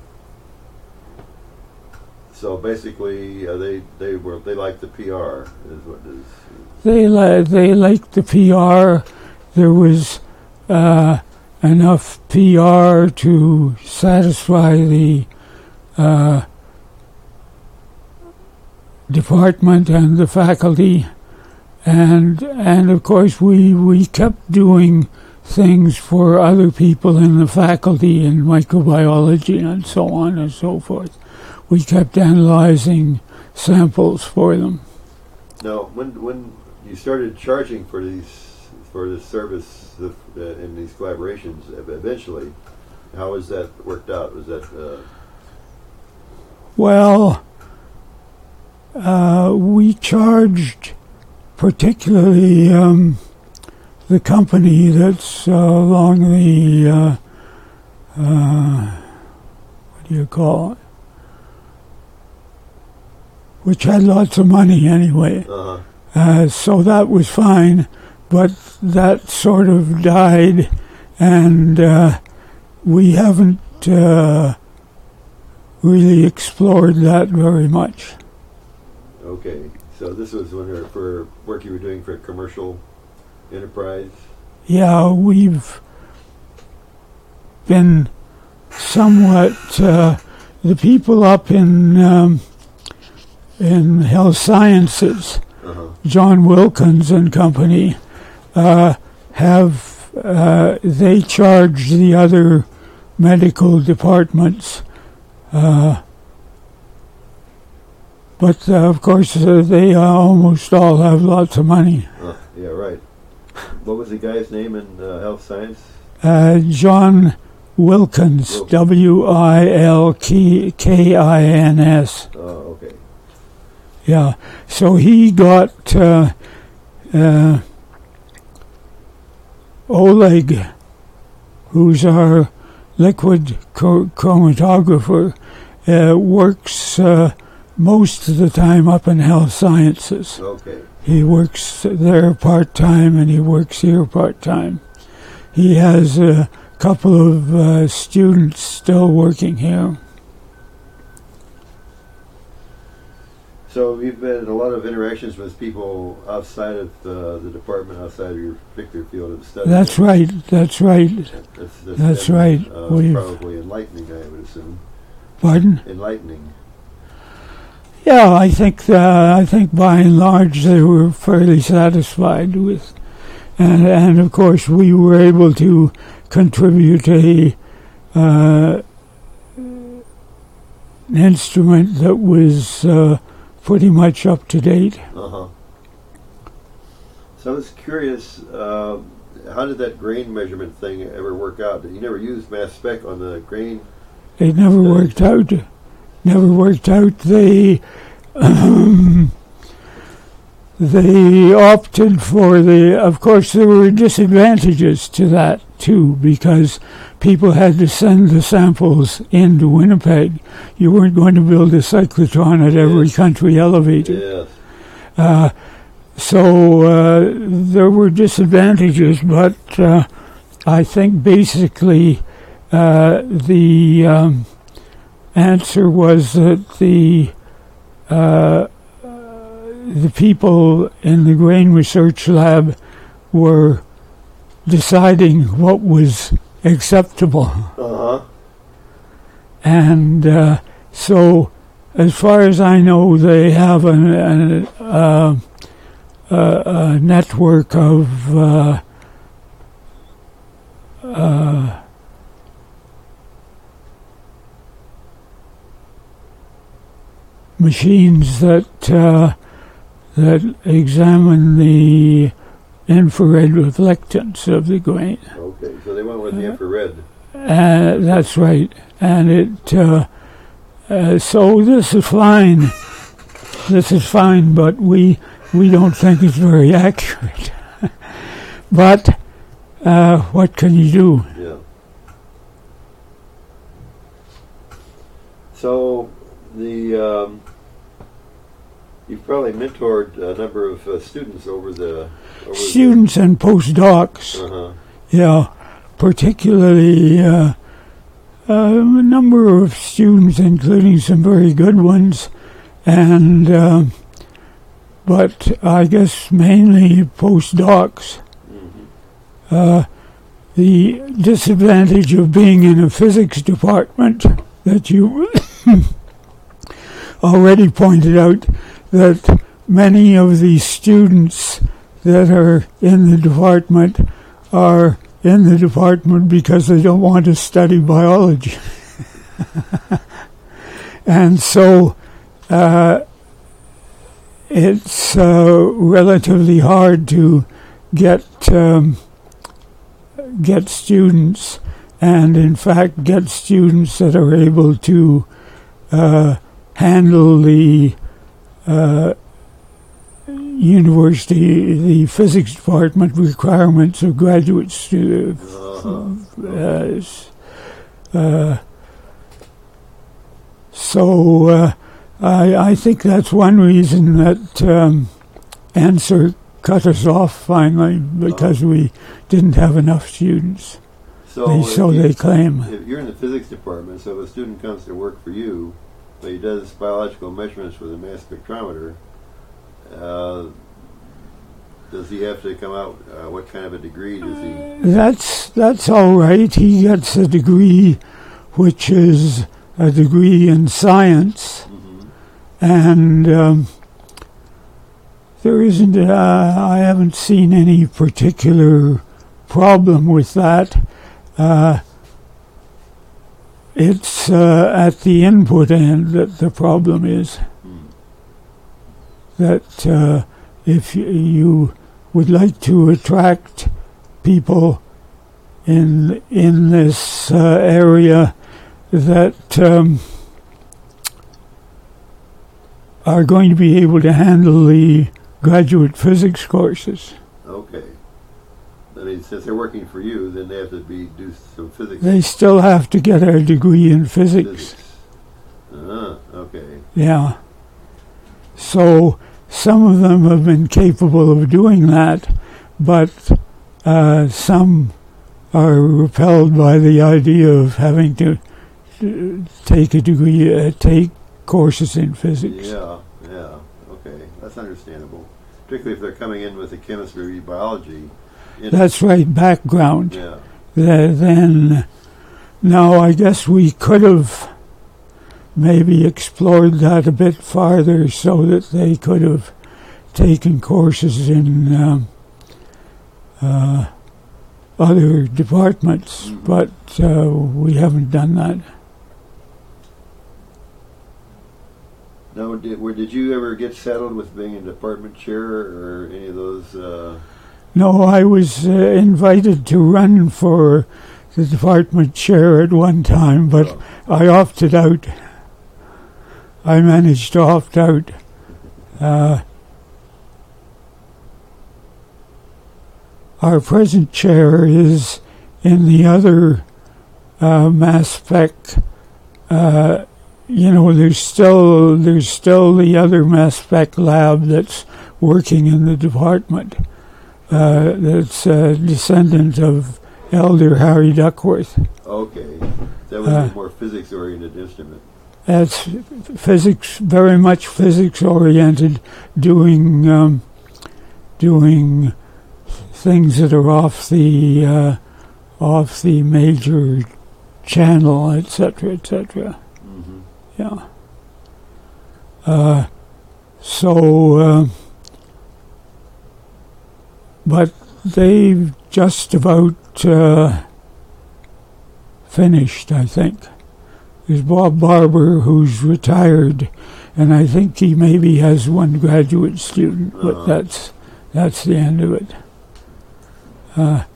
So basically, uh, they they were they liked the P R. Is what is. They li- they liked the P R. There was uh, enough P R to satisfy the uh, department and the faculty, and and of course we we kept doing things for other people in the faculty in microbiology and so on and so forth. We kept analyzing samples for them. Now, when when you started charging for these for the service of, uh, in these collaborations eventually. How was that worked out? Was that uh... well? Uh, we charged particularly um, the company that's uh, along the uh, uh, what do you call it? Which had lots of money anyway. Uh-huh. Uh, so that was fine, but that sort of died, and uh, we haven't uh, really explored that very much. Okay, so this was when we were, for work you were doing for a commercial enterprise? Yeah, we've been somewhat, uh, the people up in um, in health sciences, uh-huh. John Wilkins and company, uh, have, uh, they charge the other medical departments, uh, but uh, of course uh, they uh, almost all have lots of money. Uh, yeah, right. What was the guy's name in uh, health science? Uh, John Wilkins, Wilkins. W I L K I N S. Oh, okay. Yeah, so he got uh, uh, Oleg, who's our liquid cho- chromatographer, uh, works uh, most of the time up in health sciences. Okay. He works there part-time and he works here part-time. He has a couple of uh, students still working here. So you've had a lot of interactions with people outside of uh, the department, outside of your particular field of study. That's right, that's right. That's, that's, That's been, right. Uh, We've- probably enlightening, I would assume. Pardon? Enlightening. Yeah, I think uh, I think by and large they were fairly satisfied with, and and of course we were able to contribute a uh, an instrument that was uh, pretty much up to date. Uh-huh. So I was curious, uh, how did that grain measurement thing ever work out? You never used mass spec on the grain? It never study? worked out. Never worked out. They um, they opted for the. Of course, there were disadvantages to that too, because people had to send the samples into Winnipeg. You weren't going to build a cyclotron at every Yes. country elevator. Yes. Uh, so uh, there were disadvantages, but uh, I think basically uh, the um, answer was that the uh, the people in the grain research lab were deciding what was acceptable. Uh-huh. And uh, so, as far as I know, they have an, an, uh, a, a network of uh, uh, machines that uh, that examine the infrared reflectance of the grain. Okay, so they went with the infrared. Uh, that's right. And it, uh, uh, so this is fine. This is fine, but we we don't think it's very accurate. But uh, what can you do? Yeah. So the um, you've probably mentored a number of uh, students over the over Students and postdocs, The, uh-huh. yeah, particularly uh, a number of students, including some very good ones, and uh, but I guess mainly postdocs. Mm-hmm. Uh, the disadvantage of being in a physics department that you already pointed out, that many of the students that are in the department are in the department because they don't want to study biology. And so uh, it's uh, relatively hard to get um, get students, and in fact get students that are able to uh, handle the uh, university, the physics department requirements of graduate students. Uh, uh, so uh, I, I think that's one reason that um, Answer cut us off finally, because uh-huh. we didn't have enough students. So, they, so you, they claim. If you're in the physics department, so if a student comes to work for you, but he does biological measurements with a mass spectrometer, uh, does he have to come out? Uh, what kind of a degree does he? That's that's all right. He gets a degree, which is a degree in science, mm-hmm. and um, there isn't. Uh, I haven't seen any particular problem with that. Uh, it's uh, at the input end that the problem is. Mm. That. Uh, If you would like to attract people in in this uh, area that um, are going to be able to handle the graduate physics courses. Okay. I mean, since they're working for you, then they have to be do some physics. They still have to get a degree in physics. Physics. Ah, okay. Yeah. So some of them have been capable of doing that, but uh, some are repelled by the idea of having to uh, take a degree, uh, take courses in physics. Yeah, yeah, okay, that's understandable. Particularly if they're coming in with a chemistry, biology. That's right, background. Yeah. The, then, now I guess we could have maybe explored that a bit farther so that they could have taken courses in um, uh, other departments, mm-hmm. but uh, we haven't done that. Now, did, where, did you ever get settled with being a department chair or any of those? Uh... No, I was uh, invited to run for the department chair at one time, but oh. I opted out. I managed to opt out. Uh, our present chair is in the other uh, mass spec. Uh, you know, there's still there's still the other mass spec lab that's working in the department. Uh, that's a descendant of Elder Harry Duckworth. Okay, that would uh, be a more physics-oriented instrument. That's physics, very much physics-oriented, doing um, doing things that are off the uh, off the major channel, et cetera, et cetera. Mm-hmm. Yeah. Uh, so, uh, but they've just about uh, finished, I think. There's Bob Barber, who's retired, and I think he maybe has one graduate student, but uh-huh. that's that's the end of it. Uh,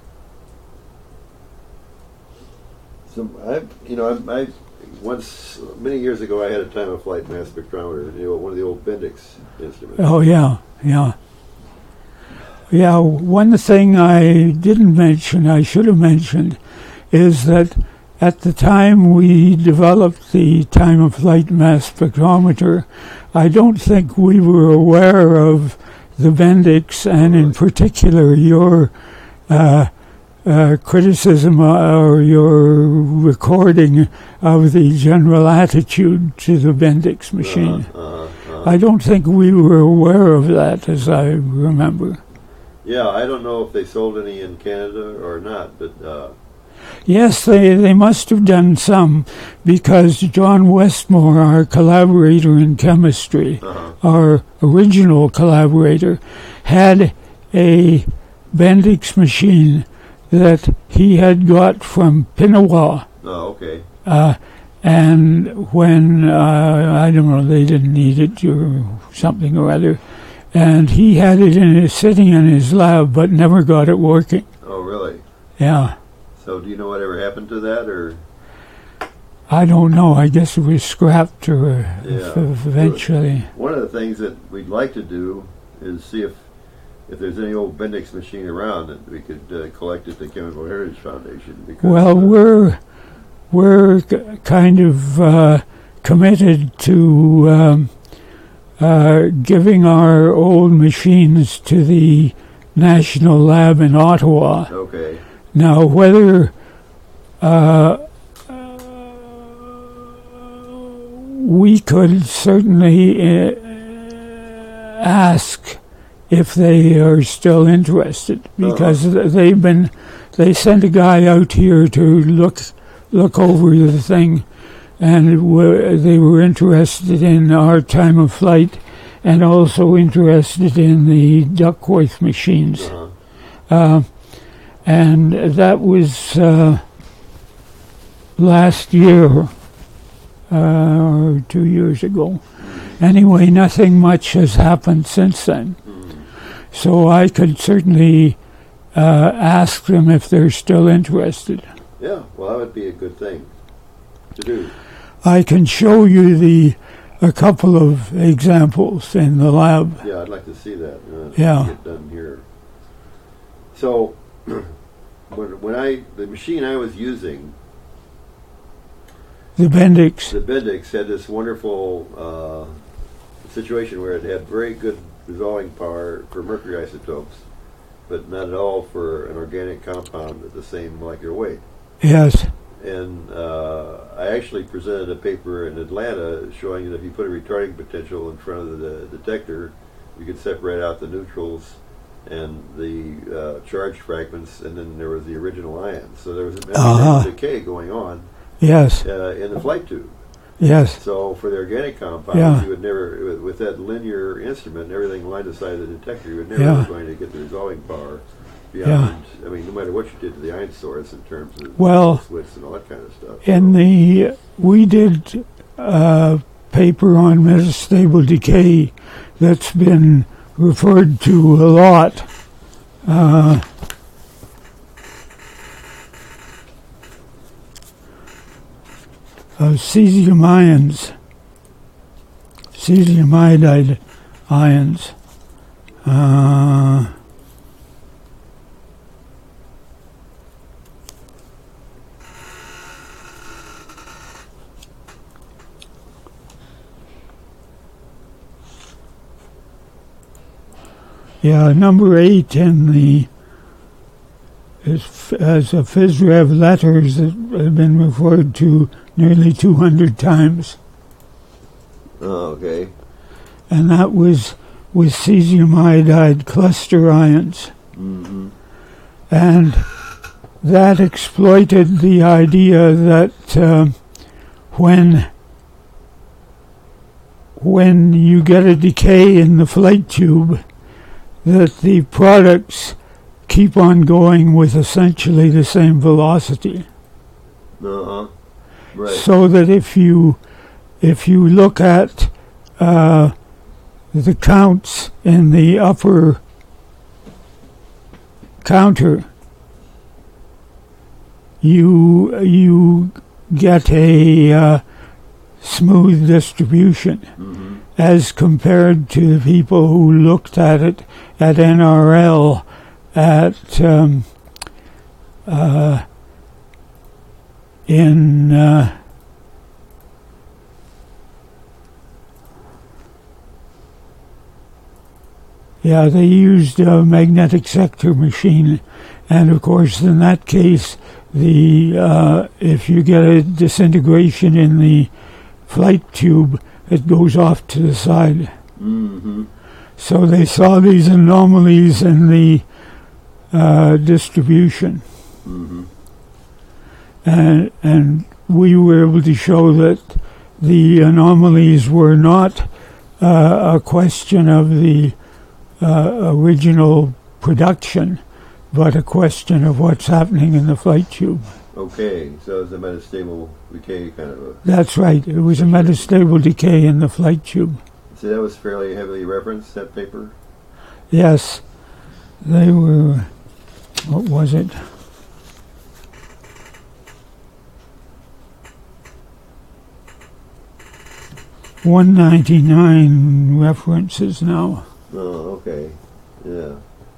so I, you know, I, I once many years ago I had a time of flight mass spectrometer, you know, one of the old Bendix instruments. Oh yeah, yeah, yeah. One thing I didn't mention, I should have mentioned, is that at the time we developed the time-of-flight mass spectrometer, I don't think we were aware of the Bendix, and in particular your uh, uh, criticism or your recording of the general attitude to the Bendix machine. Uh, uh, uh. I don't think we were aware of that, as I remember. Yeah, I don't know if they sold any in Canada or not, but... Uh Yes, they, they must have done some, because John Westmore, our collaborator in chemistry, uh-huh. our original collaborator, had a Bendix machine that he had got from Pinawa. Oh, okay. Uh, and when, uh, I don't know, they didn't need it or something or other, and he had it in his, sitting in his lab, but never got it working. Oh, really? Yeah. So do you know whatever happened to that, or? I don't know. I guess it was scrapped or uh, Yeah. f- eventually. One of the things that we'd like to do is see if if there's any old Bendix machine around that we could uh, collect at the Chemical Heritage Foundation. Because, Well, uh, we're we're k- kind of uh, committed to um, uh, giving our old machines to the National Lab in Ottawa. okay. Now, whether uh, we could certainly uh, ask if they are still interested, because uh-huh. they've been, they sent a guy out here to look look over the thing, and were, they were interested in our time of flight, and also interested in the Duckworth machines. Uh-huh. Uh, and that was uh, last year, uh, or two years ago. Anyway, nothing much has happened since then. So I could certainly uh, ask them if they're still interested. Yeah, well, that would be a good thing to do. I can show you the a couple of examples in the lab. Yeah, I'd like to see that. Uh, Yeah. Get done here. So, when, when I the machine I was using, The Bendix. the Bendix had this wonderful uh, situation where it had very good resolving power for mercury isotopes, but not at all for an organic compound at the same molecular weight. Yes. And uh, I actually presented a paper in Atlanta showing that if you put a retarding potential in front of the detector, you could separate out the neutrals and the uh, charged fragments, and then there was the original ions. So there was a Uh-huh. decay going on Yes. uh, in the flight tube. Yes. So for the organic compounds, Yeah. you would never, with, with that linear instrument and everything lined aside the detector, you would never Yeah. be going to get the resolving power beyond, I mean, no matter what you did to the ion source in terms of Well, splits and all that kind of stuff. In So, the we did a paper on metastable decay that's been referred to a lot. Uh, of cesium ions, cesium iodide ions. Uh, Yeah, number eight in the is as a FISREV letters that have been referred to nearly two hundred times, oh, okay. and that was with cesium iodide cluster ions, Mm-hmm. and that exploited the idea that uh, when when you get a decay in the flight tube, that the products keep on going with essentially the same velocity. Uh-huh. Right. So that if you if you look at uh, the counts in the upper counter, you you get a uh, smooth distribution. Mm-hmm. As compared to the people who looked at it at N R L at um, uh, in uh, yeah, they used a magnetic sector machine, and of course in that case the uh, if you get a disintegration in the flight tube, it goes off to the side. Mm-hmm. So they saw these anomalies in the uh, distribution. Mm-hmm. And, and we were able to show that the anomalies were not uh, a question of the uh, original production, but a question of what's happening in the flight tube. Okay, so it's a metastable decay kind of a... That's right. It was a metastable decay in the flight tube. So that was fairly heavily referenced, that paper? Yes, they were, what was it? one ninety-nine references now. Oh, okay. Yeah.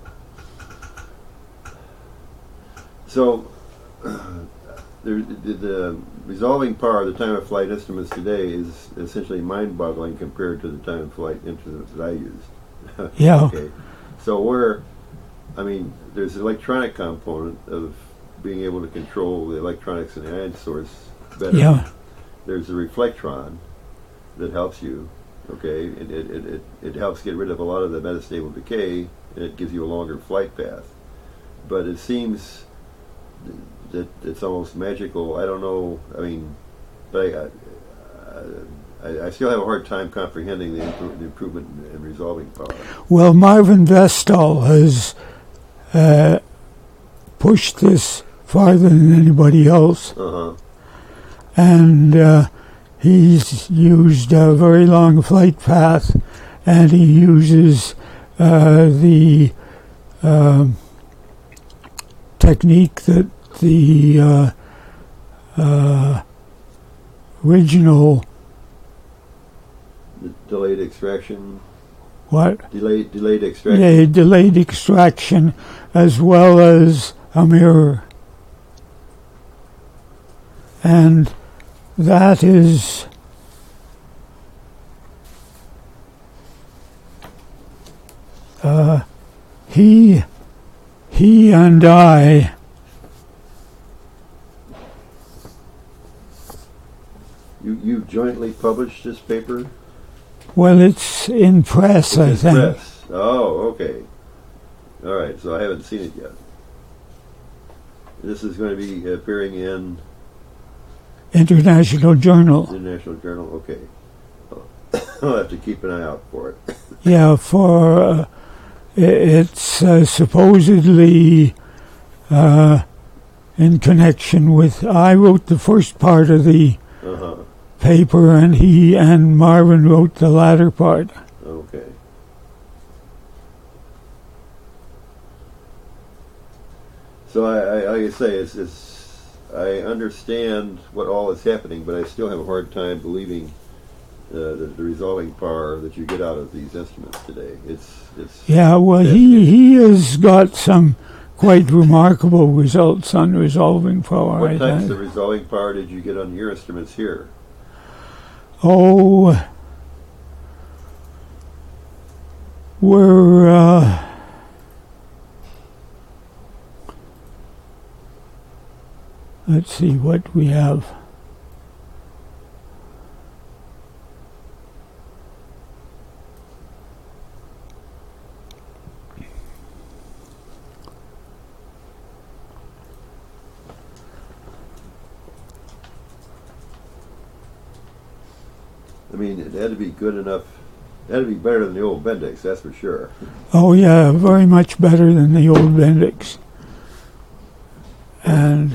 So, the, the, the resolving power of the time-of-flight instruments today is essentially mind-boggling compared to the time-of-flight instruments that I used. Yeah. Okay. So where, I mean, there's the electronic component of being able to control the electronics in the ion source better. Yeah. There's the reflectron that helps you. Okay, it, it, it, it, it helps get rid of a lot of the metastable decay, and it gives you a longer flight path. But it seems that it's almost magical. I don't know. I mean, but I, I, I still have a hard time comprehending the, improve, the improvement in resolving power. Well, Marvin Vestal has uh, pushed this farther than anybody else. Uh-huh. And uh, he's used a very long flight path, and he uses uh, the uh, technique that the uh, uh, original The delayed extraction. what Delayed delayed extraction. yeah, delayed extraction, as well as a mirror, and that is uh, he he and I. You you jointly published this paper? Well, it's in press, I It's think. in press. Oh, okay. All right. So I haven't seen it yet. This is going to be appearing in International Journal. International Journal. Okay. I'll have to keep an eye out for it. Yeah, for uh, i- it's uh, supposedly uh, in connection with. I wrote the first part of the Uh-huh. paper, and he and Marvin wrote the latter part. Okay. So I, I like I say, it's, it's I understand what all is happening, but I still have a hard time believing uh, the, the resolving power that you get out of these instruments today. It's it's Yeah, well, he he has got some quite remarkable results on resolving power. What I types think. of resolving power did you get on your instruments here? Oh, we're uh, let's see what we have. I mean, it had to be good enough. It had to be better than the old Bendix, that's for sure. Oh yeah, very much better than the old Bendix. And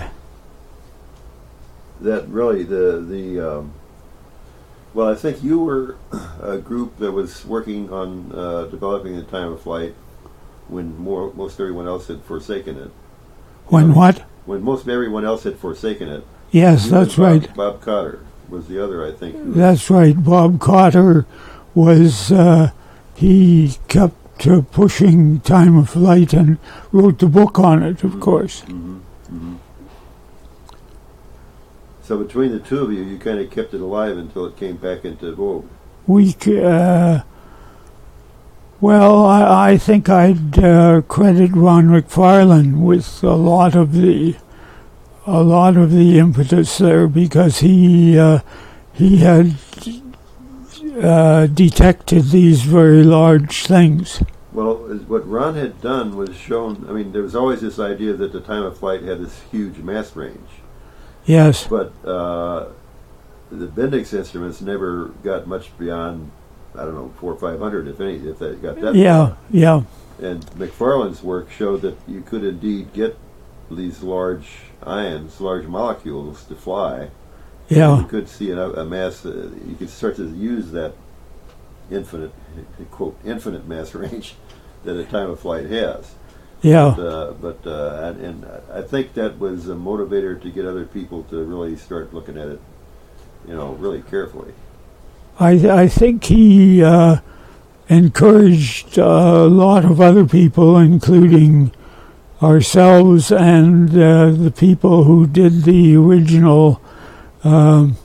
That really the the um, well, I think you were a group that was working on uh, developing the time of flight when more most everyone else had forsaken it. when what? When most everyone else had forsaken it. Yes, you and that's Bob, right. Bob Cotter was the other, I think. who- That's right. Bob Cotter was, uh, he kept uh, pushing time of flight and wrote the book on it, of course. Mhm, mhm. So between the two of you, you kind of kept it alive until it came back into vogue. We, c- uh, well, I, I think I'd uh, credit Ron McFarlane with a lot of the, a lot of the impetus there, because he, uh, he had uh, detected these very large things. Well, is- what Ron had done was shown, I mean, there was always this idea that the time of flight had this huge mass range. Yes. But uh, the Bendix instruments never got much beyond, I don't know, four or five hundred, if any, if they got that Yeah, far. yeah. And McFarlane's work showed that you could indeed get these large ions, large molecules to fly. Yeah. You could see a, a mass, uh, you could start to use that infinite, quote, infinite mass range that a time of flight has. Yeah. But, uh, but uh, and, and I think that was a motivator to get other people to really start looking at it, you know, really carefully. I I think he uh, encouraged a lot of other people, including ourselves and uh, the people who did the original um,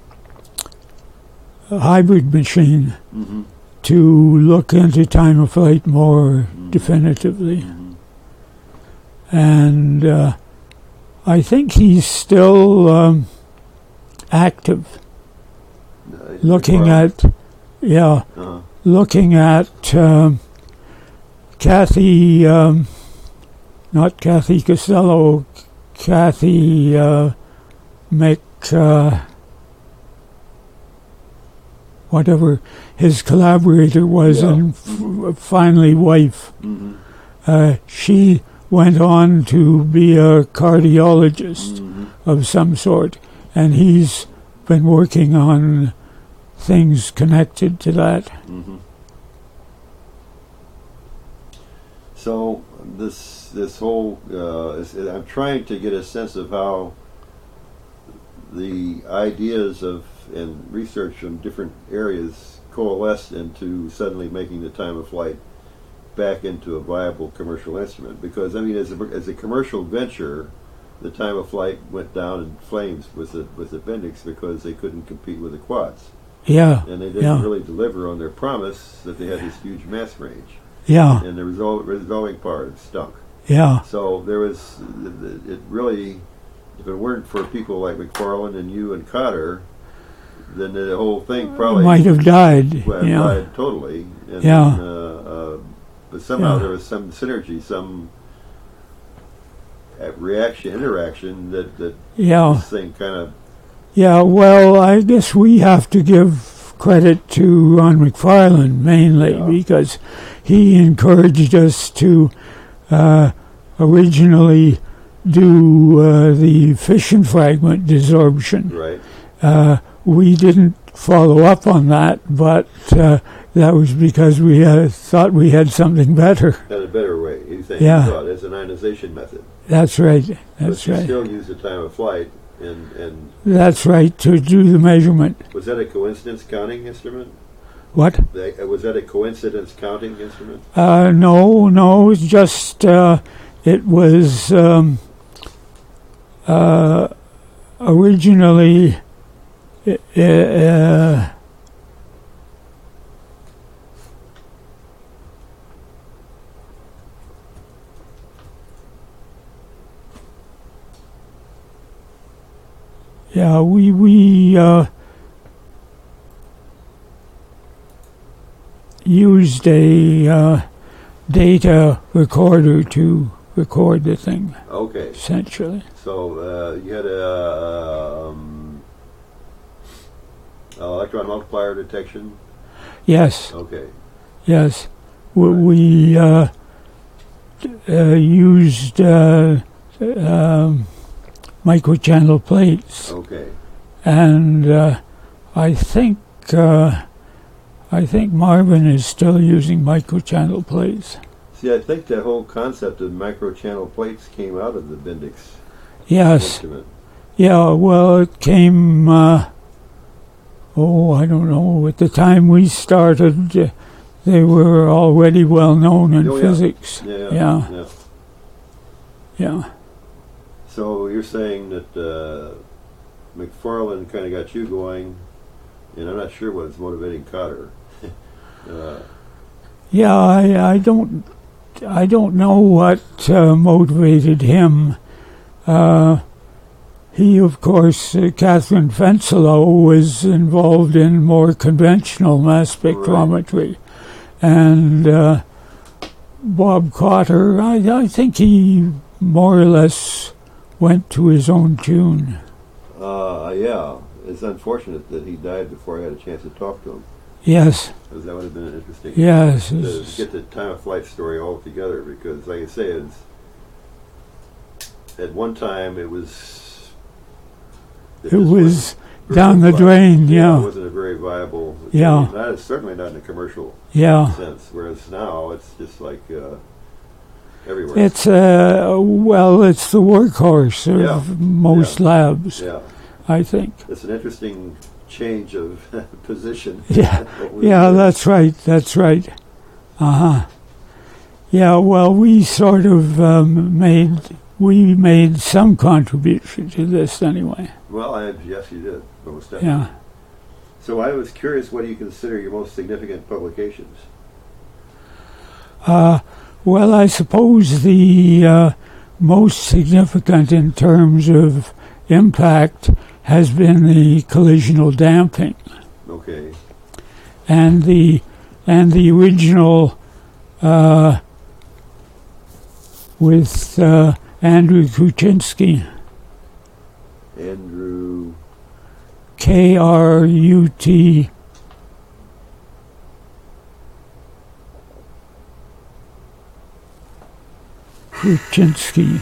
hybrid machine, Mm-hmm. to look into time of flight more Mm-hmm. definitively. Mm-hmm. And uh, I think he's still um, active, Uh, looking well, at, yeah, Uh-huh. looking at um, Kathy, um, not Kathy Costello, Kathy uh, Mc, uh, whatever his collaborator was, Yeah. and f- finally wife. Mm-hmm. Uh, she went on to be a cardiologist Mm-hmm. of some sort, and he's been working on things connected to that. Mm-hmm. So this this whole uh, is, I'm trying to get a sense of how the ideas of and research from different areas coalesced into suddenly making the time of flight back into a viable commercial instrument. Because I mean, as a, as a commercial venture, the time of flight went down in flames with the with the Bendix because they couldn't compete with the quads, Yeah, and they didn't yeah, really deliver on their promise that they had this huge mass range, yeah, and the resol- resolving part stunk. yeah, So there was it really, if it weren't for people like McFarland and you and Cotter, then the whole thing probably might have died. would have Yeah, died totally. And Yeah. then, uh, uh, but somehow Yeah. there was some synergy, some uh, reaction, interaction that that yeah, this thing kind of. yeah. Well, I guess we have to give credit to Ron McFarland mainly, Yeah. because he encouraged us to uh, originally do uh, the fission fragment desorption. Right. Uh, we didn't follow up on that, but uh, that was because we uh, thought we had something better. Had a better way. You think? Yeah. You thought as an ionization method. That's right. But That's you right. still use the time of flight, and and That's right, to do the measurement. was that a coincidence counting instrument? What? They, uh, was that a coincidence counting instrument? Uh, no, no, it's just, uh, it was um, uh, originally uh, uh, yeah, we, we uh, used a uh, data recorder to record the thing, Okay. essentially. So uh, you had a uh, um, electron multiplier detection. Yes, Okay. yes. We, Right. we uh, uh, used uh, um, microchannel plates, Okay. and uh, I think uh, I think Marvin is still using microchannel plates. See, I think that whole concept of microchannel plates came out of the Bendix Yes, instrument. yeah. Well, it came. Uh, oh, I don't know. At the time we started, uh, they were already well known in Oh, yeah. physics. Yeah. Yeah. yeah. Yeah. So you're saying that uh, McFarland kind of got you going, and I'm not sure what's motivating Cotter. uh, Yeah, I, I don't, I don't know what uh, motivated him. Uh, he, of course, uh, Catherine Fencelow was involved in more conventional mass spectrometry, and uh, Bob Cotter, I, I think he more or less went to his own tune. uh, yeah, it's unfortunate that he died before I had a chance to talk to him, Yes, because that would have been interesting. yes, To it's- get the time of flight story all together, because like I say, it's, at one time it was it was down the but, drain. It Yeah, wasn't a very viable. Yeah. Not, certainly not in a commercial yeah. sense. Whereas now it's just like uh, everywhere. It's uh, well, it's the workhorse of Yeah. most Yeah. labs, yeah, I think. it's an interesting change of position. Yeah, over the yeah, years. that's right, that's right. Uh huh. Yeah, well, we sort of um, made we made some contribution to this anyway. Well, I, yes, you did, most definitely. Yeah. So I was curious, what do you consider your most significant publications? Uh, well, I suppose the uh, most significant in terms of impact has been the collisional damping Okay. and the and the original uh, with uh, Andrew Kruczynski, Andrew. K R U T. Kruczynski.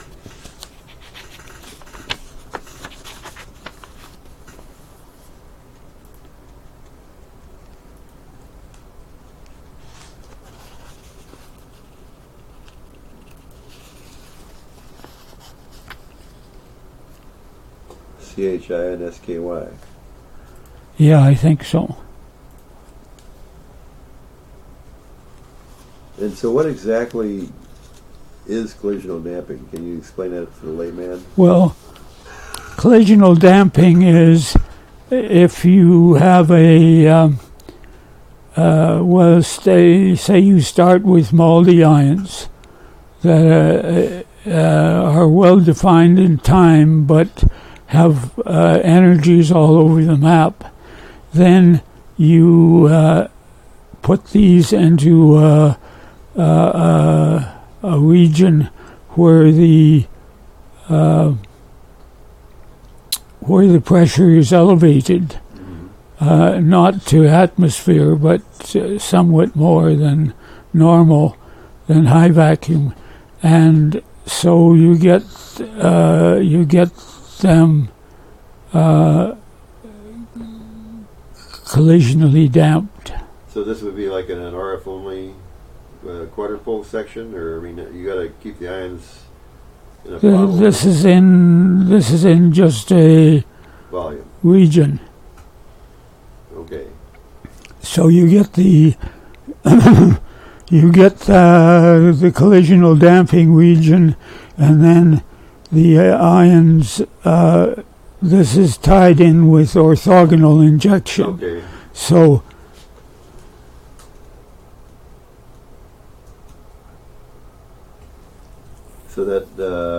C H I N S K Y. Yeah, I think so. And so what exactly is collisional damping? Can you explain that for the layman? Well, collisional damping is if you have a, um, uh, well, stay, say you start with Moldy ions that uh, uh, are well defined in time but have uh, energies all over the map, then you uh, put these into uh, uh, uh, a region where the uh, where the pressure is elevated, uh, not to atmosphere, but uh, somewhat more than normal, than high vacuum, and so you get uh, you get them uh, collisionally damped. So this would be like in an R F only uh, quarter pole section, or I mean, you got to keep the ions in a Th- bottle This is in this is in just a volume. region, Okay. so you get the you get uh, the collisional damping region, and then the uh, ions. Uh, this is tied in with orthogonal injection. Okay. So So that uh,